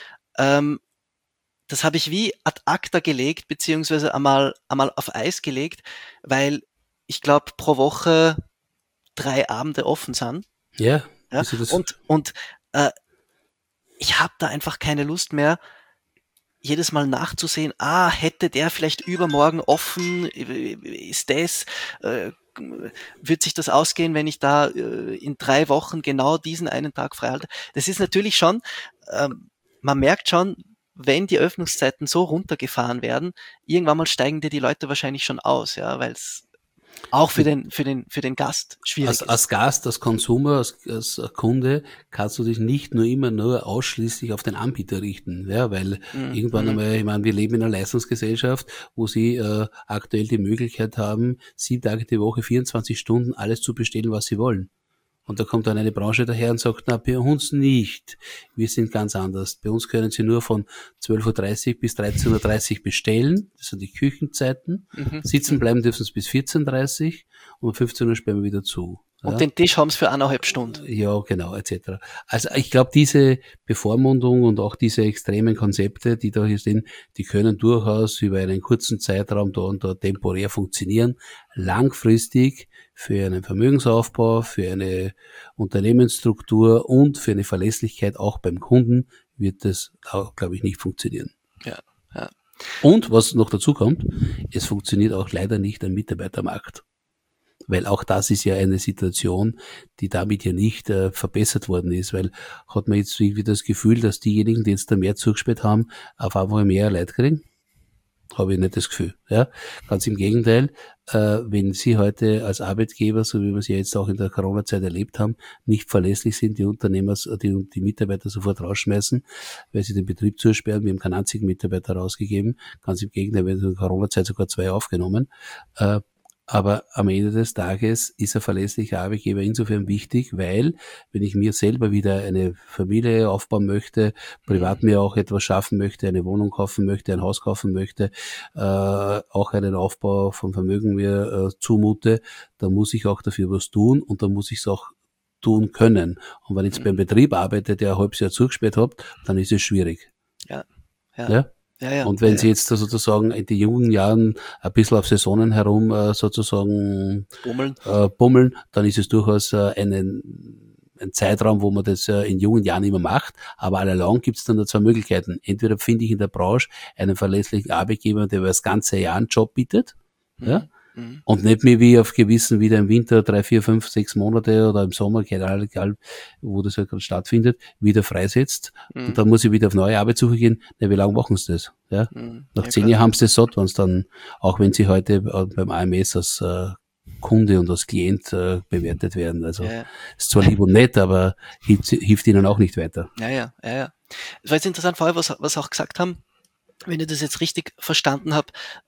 das habe ich wie ad acta gelegt, beziehungsweise einmal auf Eis gelegt, weil ich glaube, pro Woche 3 Abende offen sind. Ja. Und ich habe da einfach keine Lust mehr, jedes Mal nachzusehen, hätte der vielleicht übermorgen offen, ist das, wird sich das ausgehen, wenn ich da in 3 Wochen genau diesen einen Tag frei halte? Das ist natürlich schon, man merkt schon, wenn die Öffnungszeiten so runtergefahren werden, irgendwann mal steigen dir die Leute wahrscheinlich schon aus, ja, weil es auch für den Gast schwierig ist. Als Gast, als Konsumer, als Kunde kannst du dich nicht immer nur ausschließlich auf den Anbieter richten, ja, weil irgendwann einmal, ich meine, wir leben in einer Leistungsgesellschaft, wo sie aktuell die Möglichkeit haben, 7 Tage die Woche, 24 Stunden alles zu bestellen, was sie wollen. Und da kommt dann eine Branche daher und sagt, na, bei uns nicht. Wir sind ganz anders. Bei uns können Sie nur von 12:30 Uhr bis 13:30 Uhr bestellen. Das sind die Küchenzeiten. Sitzen bleiben dürfen Sie bis 14:30 Uhr und um 15 Uhr sperren wir wieder zu. Und ja. den Tisch haben Sie für 1,5 Stunden. Ja, genau, etc. Also ich glaube, diese Bevormundung und auch diese extremen Konzepte, die da hier sind, die können durchaus über einen kurzen Zeitraum da und da temporär funktionieren. Langfristig für einen Vermögensaufbau, für eine Unternehmensstruktur und für eine Verlässlichkeit auch beim Kunden wird das, glaube ich, nicht funktionieren. Ja, ja. Und was noch dazu kommt, es funktioniert auch leider nicht am Mitarbeitermarkt. Weil auch das ist ja eine Situation, die damit ja nicht verbessert worden ist, weil hat man jetzt irgendwie das Gefühl, dass diejenigen, die jetzt da mehr zugespielt haben, auf einmal mehr Leute kriegen? Habe ich nicht das Gefühl. Ja, ganz im Gegenteil, wenn Sie heute als Arbeitgeber, so wie wir es ja jetzt auch in der Corona-Zeit erlebt haben, nicht verlässlich sind, die Unternehmer, die Mitarbeiter sofort rausschmeißen, weil sie den Betrieb zusperren. Wir haben keinen einzigen Mitarbeiter rausgegeben. Ganz im Gegenteil, wir haben in der Corona-Zeit sogar 2 aufgenommen. Aber am Ende des Tages ist ein verlässlicher Arbeitgeber insofern wichtig, weil, wenn ich mir selber wieder eine Familie aufbauen möchte, privat mir auch etwas schaffen möchte, eine Wohnung kaufen möchte, ein Haus kaufen möchte, auch einen Aufbau von Vermögen mir zumute, dann muss ich auch dafür was tun und dann muss ich es auch tun können. Und wenn ich jetzt beim Betrieb arbeite, der ein halbes Jahr zugesperrt hat, dann ist es schwierig. Ja. Ja? Und wenn Sie jetzt sozusagen in die jungen Jahren ein bisschen auf Saisonen herum sozusagen bummeln, dann ist es durchaus ein Zeitraum, wo man das in jungen Jahren immer macht. Aber allalong gibt es dann da 2 Möglichkeiten. Entweder finde ich in der Branche einen verlässlichen Arbeitgeber, der über das ganze Jahr einen Job bietet, ja, und nicht mehr wie auf gewissen wieder im Winter 3, 4, 5, 6 Monate oder im Sommer, egal wo das halt gerade stattfindet, wieder freisetzt. Und dann muss ich wieder auf neue Arbeitssuche gehen. Na, wie lange machen sie das? Ja? Nach 10 Jahren haben sie das satt, wenn es dann, auch wenn sie heute beim AMS als Kunde und als Klient bewertet werden. Also ist zwar lieb und nett, aber hilft ihnen auch nicht weiter. Ja. Es war jetzt interessant vorher, was Sie auch gesagt haben, wenn ich das jetzt richtig verstanden habe,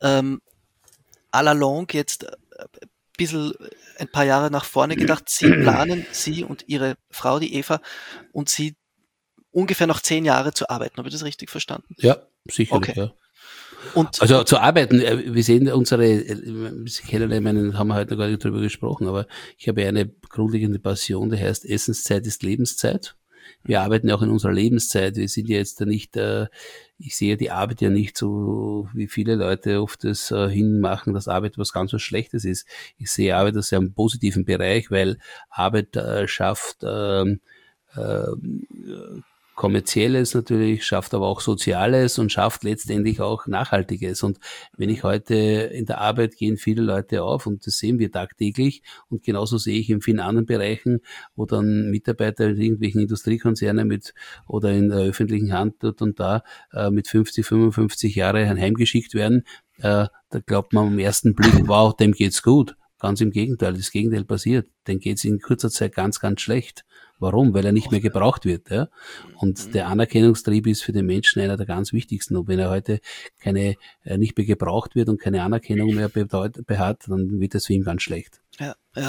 à la longue jetzt ein paar Jahre nach vorne gedacht, Sie und Ihre Frau, die Eva, und Sie ungefähr noch 10 Jahre zu arbeiten. Habe ich das richtig verstanden? Ja, sicherlich, okay. Ja. Und also zu arbeiten, wir sehen Sie kennen, haben wir heute noch gar nicht drüber gesprochen, aber ich habe eine grundlegende Passion, die heißt Essenszeit ist Lebenszeit. Wir arbeiten auch in unserer Lebenszeit. Wir sind ja jetzt nicht, ich sehe die Arbeit ja nicht so, wie viele Leute oft das hinmachen, dass Arbeit was ganz was Schlechtes ist. Ich sehe Arbeit als einen positiven Bereich, weil Arbeit schafft Kommerzielles natürlich, schafft aber auch Soziales und schafft letztendlich auch Nachhaltiges. Und wenn ich heute in der Arbeit gehen viele Leute auf und das sehen wir tagtäglich und genauso sehe ich in vielen anderen Bereichen, wo dann Mitarbeiter in irgendwelchen Industriekonzernen oder in der öffentlichen Hand dort und da mit 50, 55 Jahre heimgeschickt werden, da glaubt man am ersten Blick, wow, dem geht's gut. Ganz im Gegenteil, das Gegenteil passiert. Denen geht's in kurzer Zeit ganz, ganz schlecht. Warum? Weil er nicht mehr gebraucht wird. Ja? Und der Anerkennungstrieb ist für den Menschen einer der ganz wichtigsten. Und wenn er heute nicht mehr gebraucht wird und keine Anerkennung mehr behat, dann wird es für ihn ganz schlecht. Ja.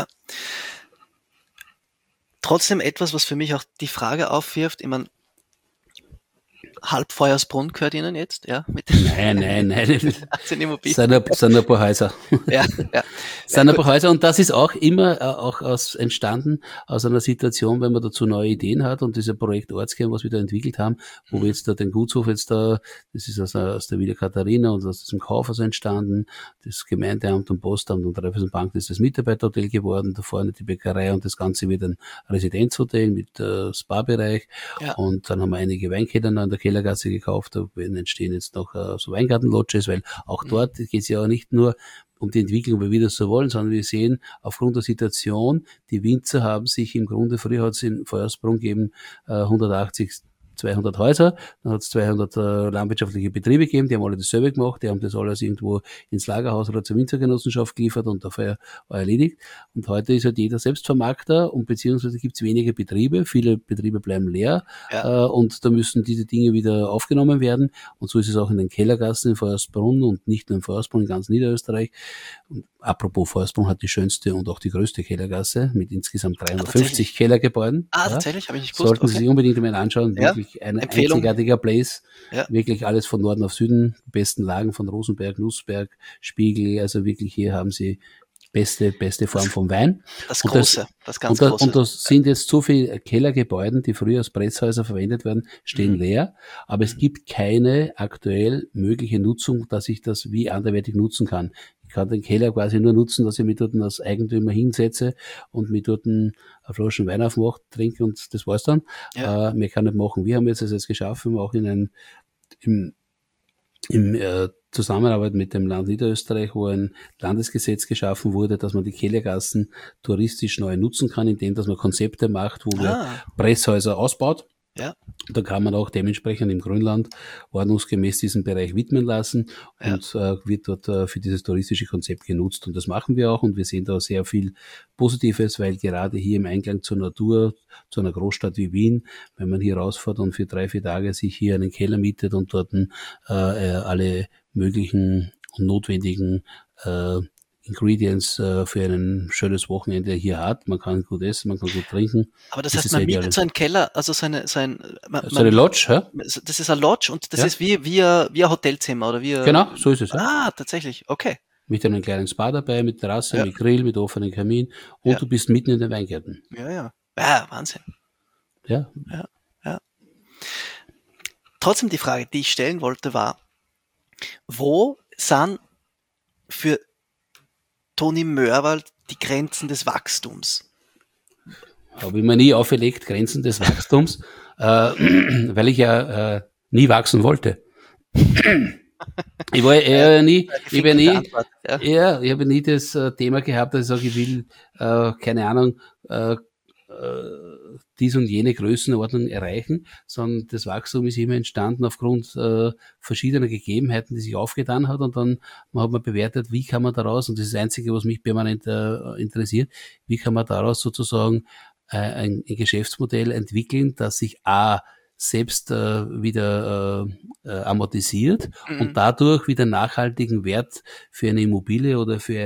Trotzdem etwas, was für mich auch die Frage aufwirft, ich meine, Halbfeuersbrunn gehört Ihnen jetzt, ja? Nein. Sind nur ein paar Häuser. Ja. Sind ein paar Häuser und das ist auch immer entstanden aus einer Situation, wenn man dazu neue Ideen hat und dieses Projekt Ortskern, was wir da entwickelt haben, wo wir jetzt da den Gutshof das ist aus der Villa Katharina und aus diesem Kaufhaus entstanden, das Gemeindeamt und Postamt und Raiffeisenbank ist das Mitarbeiterhotel geworden, da vorne die Bäckerei und das Ganze wird ein Residenzhotel mit Spa-Bereich und dann haben wir einige Weinkeller noch in der Kellergasse gekauft, da entstehen jetzt noch so Weingarten-Lodges, weil auch dort geht es ja nicht nur um die Entwicklung, weil wir das so wollen, sondern wir sehen aufgrund der Situation, die Winzer haben sich im Grunde, früher hat es in Feuersbrunn gegeben 180 200 Häuser, dann hat es 200 landwirtschaftliche Betriebe gegeben, die haben alle dasselbe gemacht, die haben das alles irgendwo ins Lagerhaus oder zur Winzergenossenschaft geliefert und dafür erledigt. Und heute ist halt jeder Selbstvermarkter und beziehungsweise gibt es wenige Betriebe, viele Betriebe bleiben leer und da müssen diese Dinge wieder aufgenommen werden. Und so ist es auch in den Kellergassen in Feuersbrunn und nicht nur in Feuersbrunn, in ganz Niederösterreich. Und apropos, Feuersbrunn hat die schönste und auch die größte Kellergasse mit insgesamt 350 Kellergebäuden. Tatsächlich, habe ich nicht gewusst. Sollten Sie sich unbedingt mal anschauen. Wirklich ein Empfehlung. Einzigartiger Place. Ja. Wirklich alles von Norden auf Süden. Die besten Lagen von Rosenberg, Nussberg, Spiegel. Also wirklich hier haben Sie beste Form von Wein. Das Große. Und das sind jetzt so viele Kellergebäude, die früher als Presshäuser verwendet werden, stehen leer. Aber es gibt keine aktuell mögliche Nutzung, dass ich das wie anderweitig nutzen kann. Ich kann den Keller quasi nur nutzen, dass ich mich dort als Eigentümer hinsetze und mir dort eine Flasche Wein aufmache, trinke und das war's dann. Mehr kann ich nicht machen. Wir haben jetzt es geschaffen, auch in Zusammenarbeit mit dem Land Niederösterreich, wo ein Landesgesetz geschaffen wurde, dass man die Kellergassen touristisch neu nutzen kann, indem dass man Konzepte macht, wo man Presshäuser ausbaut. Ja. Da kann man auch dementsprechend im Grünland ordnungsgemäß diesen Bereich widmen lassen und wird dort für dieses touristische Konzept genutzt. Und das machen wir auch und wir sehen da sehr viel Positives, weil gerade hier im Einklang zur Natur, zu einer Großstadt wie Wien, wenn man hier rausfährt und für 3-4 Tage sich hier einen Keller mietet und dort alle möglichen und notwendigen Ingredients für ein schönes Wochenende hier hat. Man kann gut essen, man kann gut trinken. Aber das heißt, man mietet so einen Keller, also so eine Lodge, ja? Das ist eine Lodge und das ist wie ein Hotelzimmer oder wie? Genau, so ist es. Ja. Tatsächlich, okay. Mit einem kleinen Spa dabei, mit Terrasse, mit Grill, mit offenem Kamin und du bist mitten in den Weingärten. Ja, Wahnsinn. Ja. Trotzdem die Frage, die ich stellen wollte, war, wo sind für Toni Mörwald die Grenzen des Wachstums? Habe ich mir nie auferlegt, Grenzen des Wachstums, weil ich ja nie wachsen wollte. Ich war ich habe nie das Thema gehabt, dass ich sage, ich will, keine Ahnung, dies und jene Größenordnung erreichen, sondern das Wachstum ist immer entstanden aufgrund verschiedener Gegebenheiten, die sich aufgetan hat und dann hat man bewertet, wie kann man daraus, und das ist das Einzige, was mich permanent interessiert, wie kann man daraus sozusagen ein Geschäftsmodell entwickeln, das sich selbst wieder amortisiert und dadurch wieder nachhaltigen Wert für eine Immobilie oder für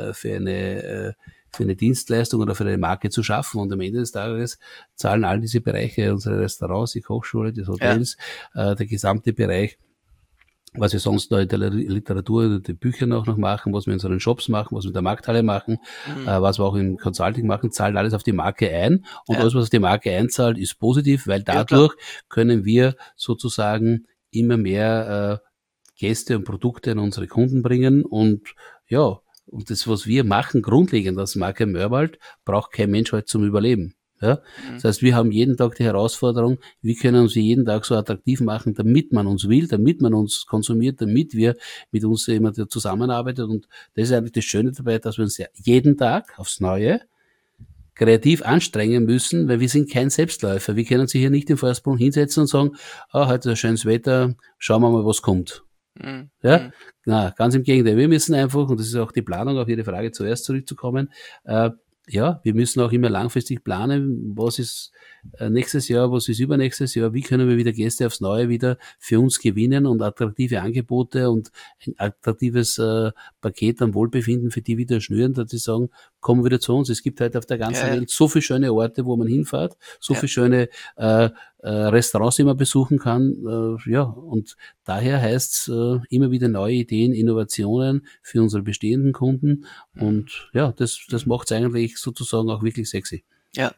eine Dienstleistung oder für eine Marke zu schaffen. Und am Ende des Tages zahlen all diese Bereiche, unsere Restaurants, die Kochschule, die Hotels, der gesamte Bereich, was wir sonst noch in der Literatur, in den Büchern auch noch machen, was wir in unseren Shops machen, was wir in der Markthalle machen, was wir auch im Consulting machen, zahlt alles auf die Marke ein. Und alles, was auf die Marke einzahlt, ist positiv, weil dadurch können wir sozusagen immer mehr Gäste und Produkte an unsere Kunden bringen. Und das, was wir machen, grundlegend als Marke Mörwald, braucht kein Mensch heute zum Überleben. Ja? Das heißt, wir haben jeden Tag die Herausforderung, wie können wir uns jeden Tag so attraktiv machen, damit man uns will, damit man uns konsumiert, damit wir mit uns immer zusammenarbeitet. Und das ist eigentlich das Schöne dabei, dass wir uns ja jeden Tag aufs Neue kreativ anstrengen müssen, weil wir sind kein Selbstläufer. Wir können sich hier nicht in Feuersbrunn hinsetzen und sagen, heute ist ein schönes Wetter, schauen wir mal, was kommt. Ja, na, ganz im Gegenteil. Wir müssen einfach, und das ist auch die Planung, auf Ihre Frage zuerst zurückzukommen, wir müssen auch immer langfristig planen, was ist nächstes Jahr, was ist übernächstes Jahr, wie können wir wieder Gäste aufs Neue wieder für uns gewinnen und attraktive Angebote und ein attraktives Paket am Wohlbefinden für die wieder schnüren, dass sie sagen, kommen wieder zu uns. Es gibt heute auf der ganzen Welt so viele schöne Orte, wo man hinfährt, so viele schöne Restaurants, die man besuchen kann, und daher heißt's immer wieder neue Ideen, Innovationen für unsere bestehenden Kunden und das macht's eigentlich sozusagen auch wirklich sexy. Ja.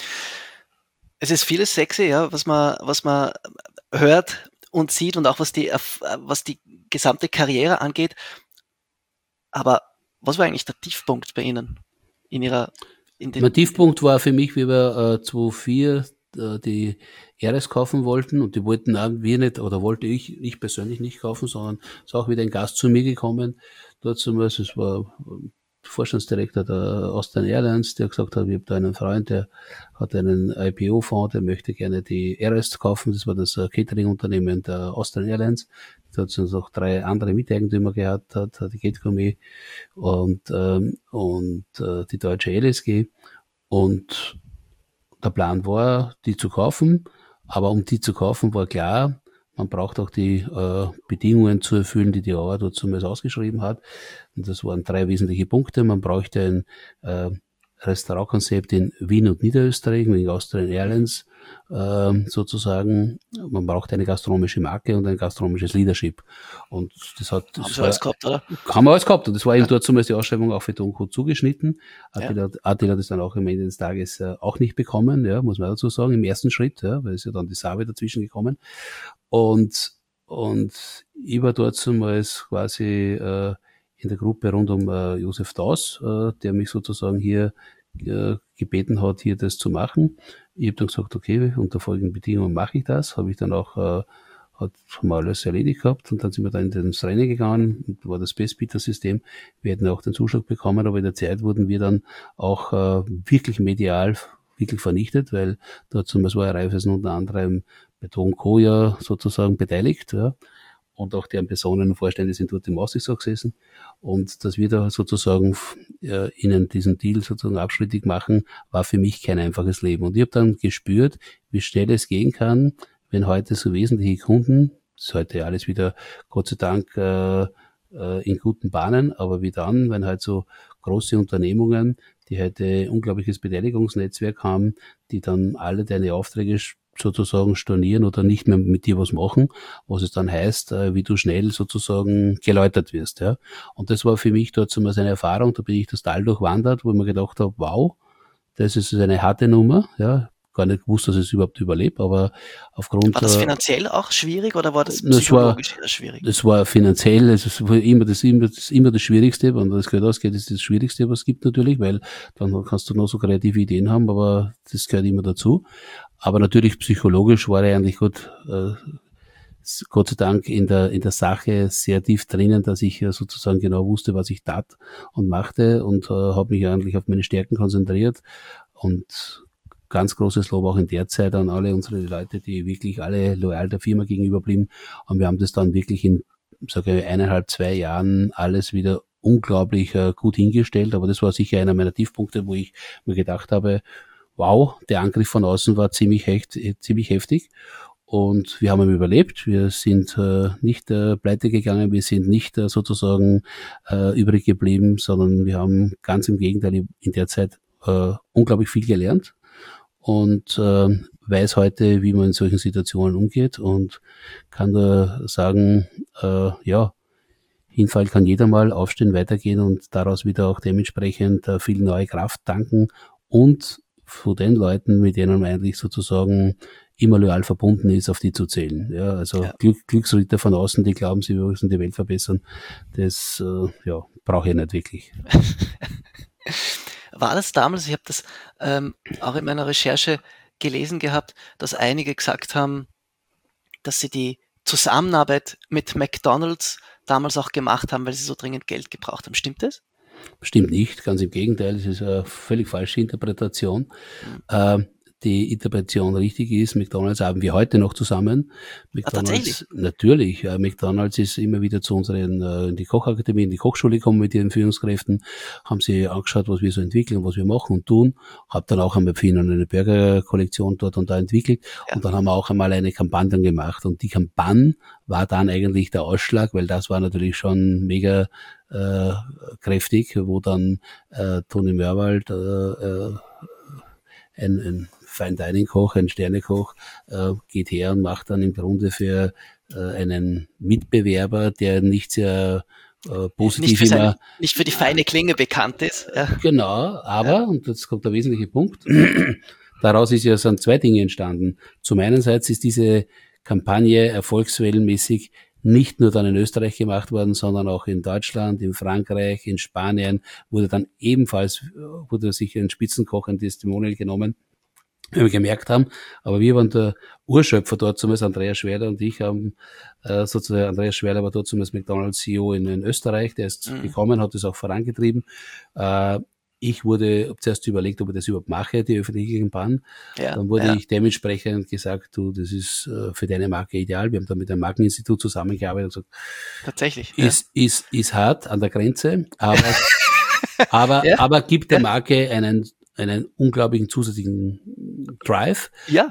Es ist vieles sexy, was man hört und sieht und auch was die gesamte Karriere angeht. Aber was war eigentlich der Tiefpunkt bei Ihnen Der Tiefpunkt war für mich, wie wir 2004 die RS kaufen wollten und die wollten wir nicht, oder wollte ich persönlich nicht kaufen, sondern es ist auch wieder ein Gast zu mir gekommen. Dort es war Vorstandsdirektor der Austrian Airlines, der gesagt hat, ich habe da einen Freund, der hat einen IPO-Fonds, der möchte gerne die Airest kaufen. Das war das Catering-Unternehmen der Austrian Airlines. Da hat es noch 3 andere Miteigentümer gehabt, hat die Gatecomé und die deutsche LSG. Und der Plan war, die zu kaufen. Aber um die zu kaufen, war klar, man braucht auch die Bedingungen zu erfüllen, die AOA dort zumindest ausgeschrieben hat. Und das waren 3 wesentliche Punkte. Man bräuchte ein Restaurantkonzept in Wien und Niederösterreich, wegen Austrian Airlines sozusagen. Man braucht eine gastronomische Marke und ein gastronomisches Leadership. Und das hat... Haben Sie alles gehabt, oder? Haben wir alles gehabt. Und das war eben dort zumindest die Ausschreibung auch für Don Co. zugeschnitten. Attila hat das dann auch am Ende des Tages auch nicht bekommen, ja, muss man dazu sagen, im ersten Schritt, ja, weil es ja dann die Sabe dazwischen gekommen. Und ich war dort zumals quasi in der Gruppe rund um Josef Daus, der mich sozusagen hier gebeten hat, hier das zu machen. Ich habe dann gesagt, okay, unter folgenden Bedingungen mache ich das. Haben wir alles erledigt gehabt und dann sind wir da ins Rennen gegangen und war das Bestbieter-System. Wir hätten auch den Zuschlag bekommen, aber in der Zeit wurden wir dann auch wirklich medial wirklich vernichtet, weil dort zum Beispiel war Raiffeisen unter anderem bei Don Co. ja sozusagen beteiligt, ja. Und auch deren Personen und Vorstände sind dort im Aussichtsrat gesessen. Und dass wir da sozusagen ihnen diesen Deal sozusagen abschrittig machen, war für mich kein einfaches Leben. Und ich habe dann gespürt, wie schnell es gehen kann, wenn heute so wesentliche Kunden, das ist heute alles wieder Gott sei Dank in guten Bahnen, aber wie dann, wenn halt so große Unternehmungen, die heute unglaubliches Beteiligungsnetzwerk haben, die dann alle deine Aufträge sozusagen stornieren oder nicht mehr mit dir was machen, was es dann heißt, wie du schnell sozusagen geläutert wirst. Ja. Und das war für mich dort so eine Erfahrung, da bin ich das Tal durchwandert, wo ich mir gedacht habe, wow, das ist eine harte Nummer, ja, gar nicht gewusst, dass ich es überhaupt überlebe, aber aufgrund... War das finanziell auch schwierig oder war das psychologisch eher schwierig? Das war finanziell, es war immer das Schwierigste, wenn das Geld ausgeht, ist das Schwierigste, was es gibt natürlich, weil dann kannst du noch so kreative Ideen haben, aber das gehört immer dazu. Aber natürlich psychologisch war er eigentlich Gott sei Dank in der Sache sehr tief drinnen, dass ich sozusagen genau wusste, was ich tat und machte und habe mich eigentlich auf meine Stärken konzentriert und ganz großes Lob auch in der Zeit an alle unsere Leute, die wirklich alle loyal der Firma gegenüber blieben. Und wir haben das dann wirklich in, sage ich, 1,5, 2 Jahren alles wieder unglaublich gut hingestellt. Aber das war sicher einer meiner Tiefpunkte, wo ich mir gedacht habe, wow, der Angriff von außen war ziemlich heftig. Und wir haben ihn überlebt. Wir sind nicht pleite gegangen, wir sind nicht sozusagen übrig geblieben, sondern wir haben ganz im Gegenteil in der Zeit unglaublich viel gelernt. Und weiß heute, wie man in solchen Situationen umgeht und kann da sagen, hinfallen kann jeder mal, aufstehen, weitergehen und daraus wieder auch dementsprechend viel neue Kraft tanken und von den Leuten, mit denen man eigentlich sozusagen immer loyal verbunden ist, auf die zu zählen. Ja, also ja. Glücksritter von außen, die glauben, sie müssen die Welt verbessern, das brauche ich nicht wirklich. War das damals, ich habe das auch in meiner Recherche gelesen gehabt, dass einige gesagt haben, dass sie die Zusammenarbeit mit McDonald's damals auch gemacht haben, weil sie so dringend Geld gebraucht haben. Stimmt das? Stimmt nicht, ganz im Gegenteil, es ist eine völlig falsche Interpretation. Die Interpretation richtig ist, McDonald's haben wir heute noch zusammen. Tatsächlich? Natürlich. McDonald's ist immer wieder zu unseren, in die Kochakademie, in die Kochschule gekommen mit ihren Führungskräften, haben sie angeschaut, was wir so entwickeln, was wir machen und tun. Hab dann auch einmal für ihn eine Burger-Kollektion dort und da entwickelt. Ja. Und dann haben wir auch einmal eine Kampagne gemacht. Und die Kampagne war dann eigentlich der Ausschlag, weil das war natürlich schon mega kräftig, wo dann Toni Mörwald, ein Fine-Dining-Koch, ein Sternekoch, geht her und macht dann im Grunde für einen Mitbewerber, der nicht sehr positiv nicht für die feine Klinge bekannt ist. Ja. Genau, aber, und jetzt kommt der wesentliche Punkt, daraus sind 2 Dinge entstanden. Zum einen ist diese Kampagne erfolgswellenmäßig nicht nur dann in Österreich gemacht worden, sondern auch in Deutschland, in Frankreich, in Spanien, wurde sich ein Spitzenkoch, ein Testimonial genommen wenn wir gemerkt haben, aber wir waren der Urschöpfer dort, zumindest Andreas Schwerler und ich haben sozusagen, Andreas Schwerler war dort zumindest McDonald's CEO in Österreich, der ist gekommen, hat das auch vorangetrieben. Ich habe zuerst überlegt, ob ich das überhaupt mache, die öffentliche Kampagne. Dann wurde ich dementsprechend gesagt, du, das ist für deine Marke ideal. Wir haben da mit einem Markeninstitut zusammengearbeitet und gesagt, tatsächlich. Ist hart an der Grenze, aber gibt der Marke einen unglaublichen zusätzlichen Drive.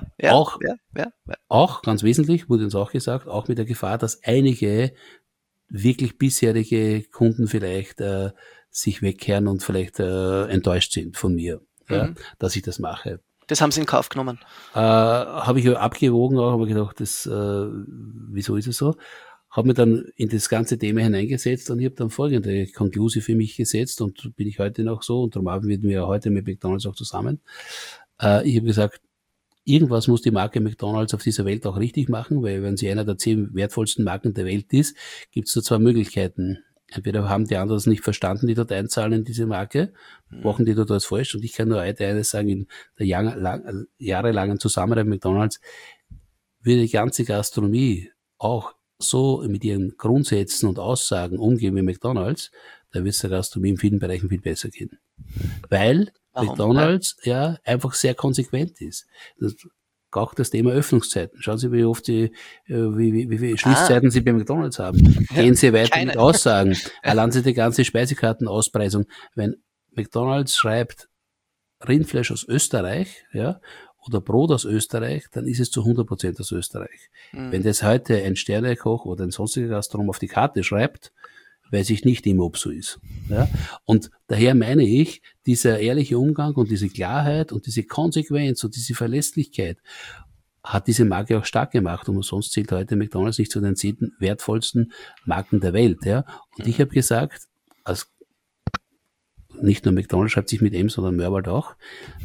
Auch ganz wesentlich, wurde uns auch gesagt, auch mit der Gefahr, dass einige wirklich bisherige Kunden vielleicht sich wegkehren und vielleicht enttäuscht sind von mir, dass ich das mache. Das haben Sie in Kauf genommen? Habe ich abgewogen auch, aber gedacht, wieso ist es so? Habe mir dann in das ganze Thema hineingesetzt und ich habe dann folgende Konklusion für mich gesetzt und bin ich heute noch so und darum arbeiten wir heute mit McDonald's auch zusammen. Ich habe gesagt, irgendwas muss die Marke McDonald's auf dieser Welt auch richtig machen, weil wenn sie einer der 10 wertvollsten Marken der Welt ist, gibt es nur 2 Möglichkeiten. Entweder haben die anderen das nicht verstanden, die dort einzahlen in diese Marke, machen die dort was falsch und ich kann nur eines sagen, in der jahrelangen Zusammenarbeit mit McDonald's würde die ganze Gastronomie auch so mit ihren Grundsätzen und Aussagen umgehen wie McDonald's, da wird es der Gastronomie in vielen Bereichen viel besser gehen. Weil McDonald's einfach sehr konsequent ist. Auch das Thema Öffnungszeiten. Schauen Sie, wie oft wie viele Schließzeiten Sie bei McDonald's haben. Gehen Sie weiter mit Aussagen. Allein Sie die ganze Speisekartenauspreisung. Wenn McDonald's schreibt Rindfleisch aus Österreich, oder Brot aus Österreich, dann ist es zu 100% aus Österreich. Wenn das heute ein Sternekoch oder ein sonstiger Gastronom auf die Karte schreibt, weiß ich nicht immer, ob so ist. Ja? Und daher meine ich, dieser ehrliche Umgang und diese Klarheit und diese Konsequenz und diese Verlässlichkeit hat diese Marke auch stark gemacht. Und sonst zählt heute McDonald's nicht zu den 10 wertvollsten Marken der Welt. Ja? Und ich habe gesagt, nicht nur McDonald's schreibt sich mit M, sondern Mörwald auch.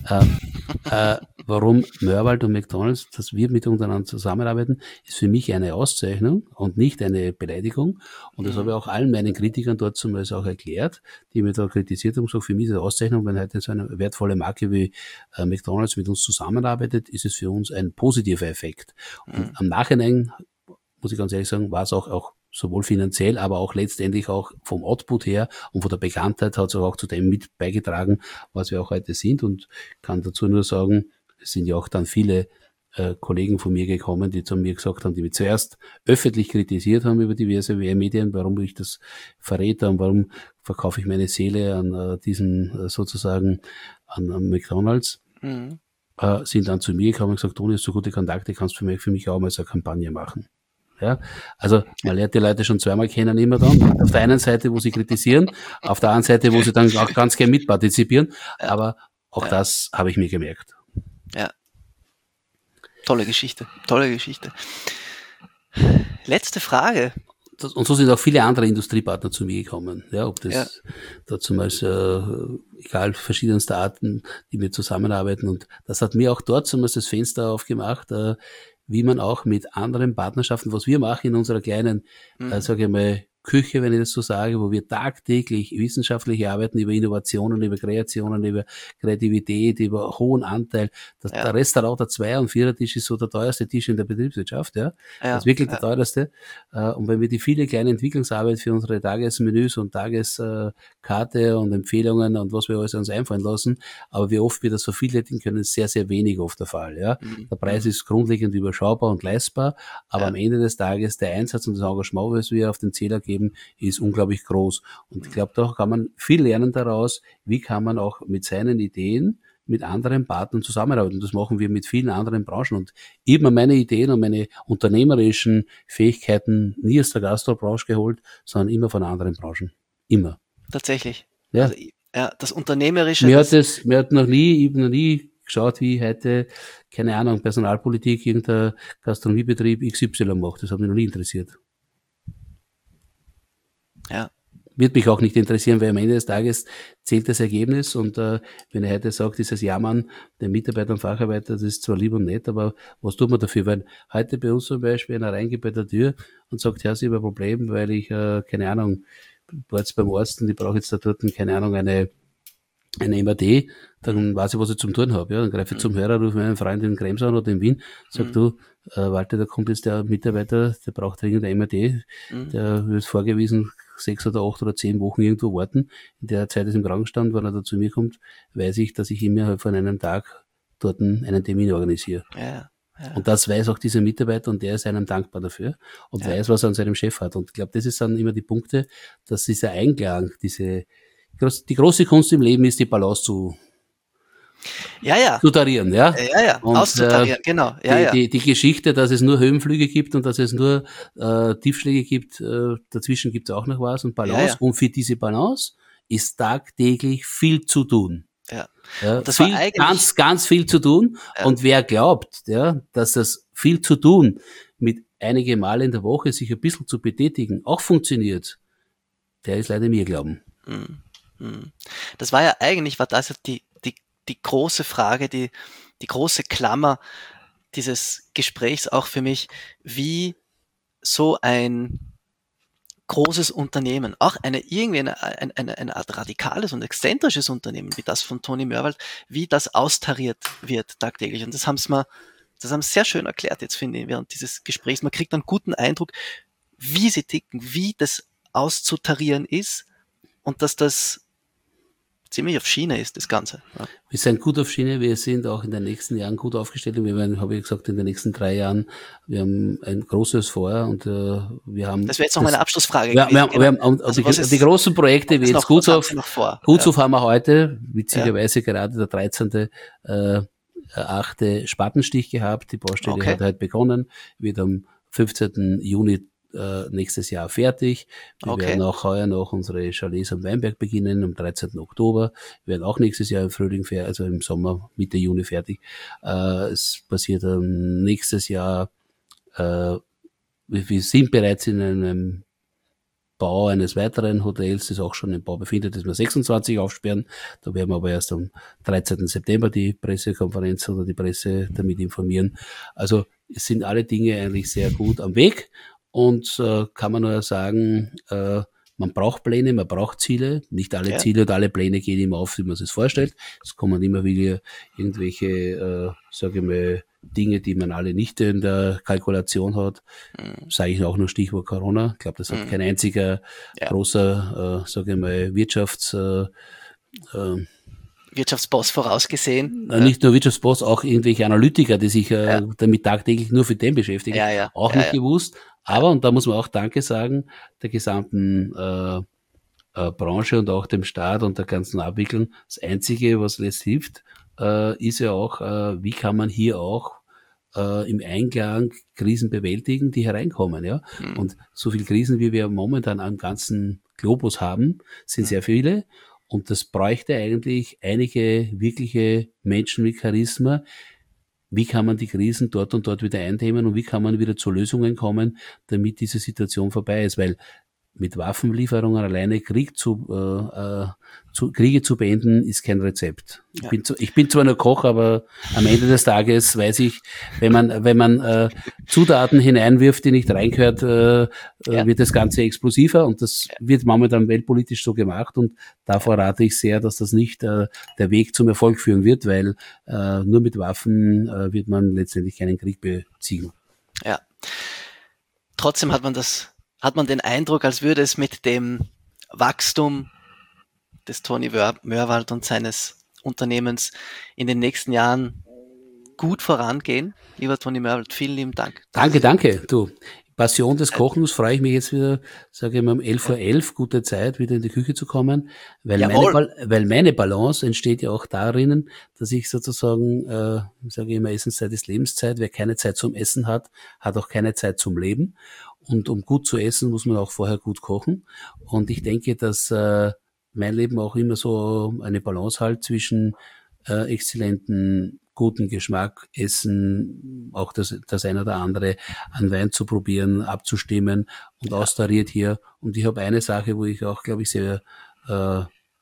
Warum Mörwald und McDonald's, dass wir mit untereinander zusammenarbeiten, ist für mich eine Auszeichnung und nicht eine Beleidigung. Und das habe ich auch allen meinen Kritikern dort zumindest auch erklärt, die mir da kritisiert haben. So, für mich ist eine Auszeichnung, wenn heute so eine wertvolle Marke wie McDonald's mit uns zusammenarbeitet, ist es für uns ein positiver Effekt. Und am Nachhinein, muss ich ganz ehrlich sagen, war es auch sowohl finanziell, aber auch letztendlich auch vom Output her und von der Bekanntheit hat es auch zu dem mit beigetragen, was wir auch heute sind und kann dazu nur sagen, es sind ja auch dann viele Kollegen von mir gekommen, die zu mir gesagt haben, die mich zuerst öffentlich kritisiert haben über diverse Medien, warum ich das verrate und warum verkaufe ich meine Seele an diesen sozusagen an McDonald's, sind dann zu mir gekommen und gesagt, Toni, hast du gute Kontakte, kannst du für mich auch mal so eine Kampagne machen. Ja, also man lernt die Leute schon zweimal kennen immer dann. Auf der einen Seite, wo sie kritisieren, auf der anderen Seite, wo sie dann auch ganz gerne mitpartizipieren. Aber auch das habe ich mir gemerkt. Ja. Tolle Geschichte. Letzte Frage. Und so sind auch viele andere Industriepartner zu mir gekommen. Ja, ob das dazu mal egal, verschiedenste Arten, die mit zusammenarbeiten. Und das hat mir auch dort zumindest das Fenster aufgemacht, wie man auch mit anderen Partnerschaften, was wir machen in unserer kleinen, sage ich mal, Küche, wenn ich das so sage, wo wir tagtäglich wissenschaftlich arbeiten über Innovationen, über Kreationen, über Kreativität, über hohen Anteil. Der Restaurant, der 2- und 4er-Tisch ist so der teuerste Tisch in der Betriebswirtschaft, das ist wirklich der teuerste. Und wenn wir die viele kleine Entwicklungsarbeit für unsere Tagesmenüs und Tageskarte und Empfehlungen und was wir alles uns einfallen lassen, aber wie oft wir das vervielfältigen können, ist sehr, sehr wenig oft der Fall. Ja. Der Preis ist grundlegend überschaubar und leistbar, aber am Ende des Tages der Einsatz und das Engagement, was wir auf den Zähler geben, ist unglaublich groß. Und ich glaube, da kann man viel lernen daraus, wie kann man auch mit seinen Ideen mit anderen Partnern zusammenarbeiten. Und das machen wir mit vielen anderen Branchen. Und ich habe mir meine Ideen und meine unternehmerischen Fähigkeiten nie aus der Gastrobranche geholt, sondern immer von anderen Branchen. Immer. Tatsächlich. Ja. Also, das Unternehmerische. Mir hat noch nie geschaut, wie heute, keine Ahnung, Personalpolitik, irgendein Gastronomiebetrieb XY macht. Das hat mich noch nie interessiert. Ja. Wird mich auch nicht interessieren, weil am Ende des Tages zählt das Ergebnis und wenn er heute sagt, dieses Jammern der Mitarbeiter und Facharbeiter, das ist zwar lieb und nett, aber was tut man dafür? Weil heute bei uns zum Beispiel einer reingeht bei der Tür und sagt, ja, ich habe ein Problem, weil ich, keine Ahnung, war jetzt beim Arzt und ich brauche jetzt da dort, keine Ahnung, eine ein MAD, dann weiß ich, was ich zum tun habe. Ja, dann greife ich zum Hörer, rufe meinen Freund in Krems an oder in Wien, sag du, Walter, da kommt jetzt der Mitarbeiter, der braucht dringend ein MAD, der wird vorgewiesen, 6 oder 8 oder 10 Wochen irgendwo warten. In der Zeit ist im Krankenstand, wenn er da zu mir kommt, weiß ich, dass ich ihm innerhalb von einem Tag dort einen Termin organisiere. Ja. Und das weiß auch dieser Mitarbeiter und der ist einem dankbar dafür und weiß, was er an seinem Chef hat. Und ich glaube, das ist dann immer die Punkte, dass dieser Einklang, die große Kunst im Leben ist, die Balance zu tarieren, ja. Und, auszutarieren, genau. Die Geschichte, dass es nur Höhenflüge gibt und dass es nur Tiefschläge gibt, dazwischen gibt es auch noch was und Balance. Und für diese Balance ist tagtäglich viel zu tun. Ja, das viel, war eigentlich ganz viel zu tun. Ja. Und wer glaubt, dass das viel zu tun mit einige Male in der Woche sich ein bisschen zu betätigen auch funktioniert, der ist leider mir glauben. Das war ja eigentlich, war das die große Frage, die große Klammer dieses Gesprächs auch für mich, wie so ein großes Unternehmen, auch eine Art radikales und exzentrisches Unternehmen, wie das von Toni Mörwald, wie das austariert wird tagtäglich. Und das haben sie sehr schön erklärt jetzt, finde ich, während dieses Gesprächs. Man kriegt einen guten Eindruck, wie sie ticken, wie das auszutarieren ist und dass das ziemlich auf Schiene ist, das Ganze. Ja. Wir sind gut auf Schiene, wir sind auch in den nächsten Jahren gut aufgestellt. Wir werden, habe ich gesagt, in den nächsten 3 Jahren, wir haben ein großes vor und wir haben... Das wäre jetzt noch meine Abschlussfrage gewesen. Die großen Projekte, wie jetzt Gutshof haben wir heute, witzigerweise gerade der 13. 8. Spatenstich gehabt. Die Baustelle hat heute begonnen, wird am 15. Juni nächstes Jahr fertig. Wir werden auch heuer noch unsere Chalets am Weinberg beginnen, am 13. Oktober. Wir werden auch nächstes Jahr im Frühling, also im Sommer, Mitte Juni fertig. Es passiert nächstes Jahr, wir sind bereits in einem Bau eines weiteren Hotels, das auch schon im Bau befindet, das wir 26 aufsperren. Da werden wir aber erst am 13. September die Pressekonferenz oder die Presse damit informieren. Also es sind alle Dinge eigentlich sehr gut am Weg. Und kann man nur sagen, man braucht Pläne, man braucht Ziele. Nicht alle Ziele und alle Pläne gehen immer auf, wie man sich das vorstellt. Es kommen immer wieder irgendwelche, Dinge, die man alle nicht in der Kalkulation hat. Sage ich auch nur Stichwort Corona. Ich glaube, das hat kein einziger großer, Wirtschaftsboss vorausgesehen. Nicht nur Wirtschaftsboss, auch irgendwelche Analytiker, die sich damit tagtäglich nur für den beschäftigen, auch nicht gewusst. Aber, und da muss man auch Danke sagen, der gesamten Branche und auch dem Staat und der ganzen Abwicklung. Das Einzige, was jetzt hilft, ist ja auch, wie kann man hier auch im Einklang Krisen bewältigen, die hereinkommen. Ja? Und so viele Krisen, wie wir momentan am ganzen Globus haben, sind sehr viele. Und das bräuchte eigentlich einige wirkliche Menschen mit Charisma. Wie kann man die Krisen dort und dort wieder eindämmen und wie kann man wieder zu Lösungen kommen, damit diese Situation vorbei ist? Weil mit Waffenlieferungen alleine Kriege zu beenden, ist kein Rezept. Ich bin zwar nur Koch, aber am Ende des Tages weiß ich, wenn man Zutaten hineinwirft, die nicht reingehört, wird das Ganze explosiver und das wird momentan weltpolitisch so gemacht und davor rate ich sehr, dass das nicht der Weg zum Erfolg führen wird, weil nur mit Waffen wird man letztendlich keinen Krieg beziehen. Ja. Trotzdem hat man den Eindruck, als würde es mit dem Wachstum des Toni Mörwald und seines Unternehmens in den nächsten Jahren gut vorangehen. Lieber Toni Mörwald, vielen lieben Dank. Danke. Du, Passion des Kochens, freue ich mich jetzt wieder, sage ich mal, um 11:11 Uhr, gute Zeit, wieder in die Küche zu kommen, weil meine Balance entsteht ja auch darin, dass ich sozusagen, sage ich immer, Essenszeit ist Lebenszeit. Wer keine Zeit zum Essen hat, hat auch keine Zeit zum Leben. Und um gut zu essen, muss man auch vorher gut kochen. Und ich denke, dass mein Leben auch immer so eine Balance halt zwischen exzellenten, guten Geschmack, Essen, auch das eine oder andere an Wein zu probieren, abzustimmen und austariert hier. Und ich habe eine Sache, wo ich auch, glaube ich, sehr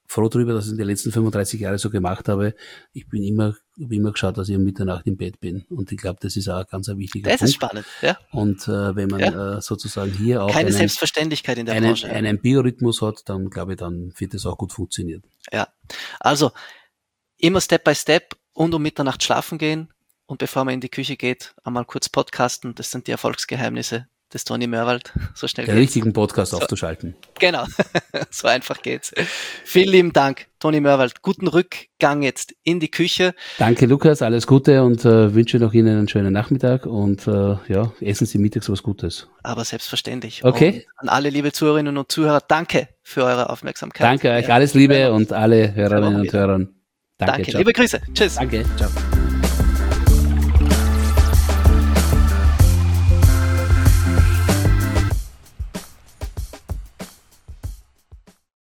froh darüber, dass ich in den letzten 35 Jahren so gemacht habe. Ich habe immer geschaut, dass ich um Mitternacht im Bett bin. Und ich glaube, das ist auch ein ganz wichtiger Punkt. Das ist spannend, ja. Und wenn man sozusagen hier auch keine Selbstverständlichkeit in der Branche. Einen Biorhythmus hat, dann glaube ich, dann wird das auch gut funktionieren. Ja, also immer Step by Step und um Mitternacht schlafen gehen und bevor man in die Küche geht, einmal kurz podcasten. Das sind die Erfolgsgeheimnisse des Toni Mörwald. So schnell Den richtigen Podcast aufzuschalten. Genau, so einfach geht's. Vielen lieben Dank, Toni Mörwald. Guten Rückgang jetzt in die Küche. Danke, Lukas. Alles Gute und wünsche noch Ihnen einen schönen Nachmittag und essen Sie mittags was Gutes. Aber selbstverständlich. Okay. Und an alle liebe Zuhörerinnen und Zuhörer, danke für eure Aufmerksamkeit. Danke euch, alles Liebe und alle Hörerinnen und Hörern. Danke. Liebe Grüße. Tschüss. Danke. Ciao.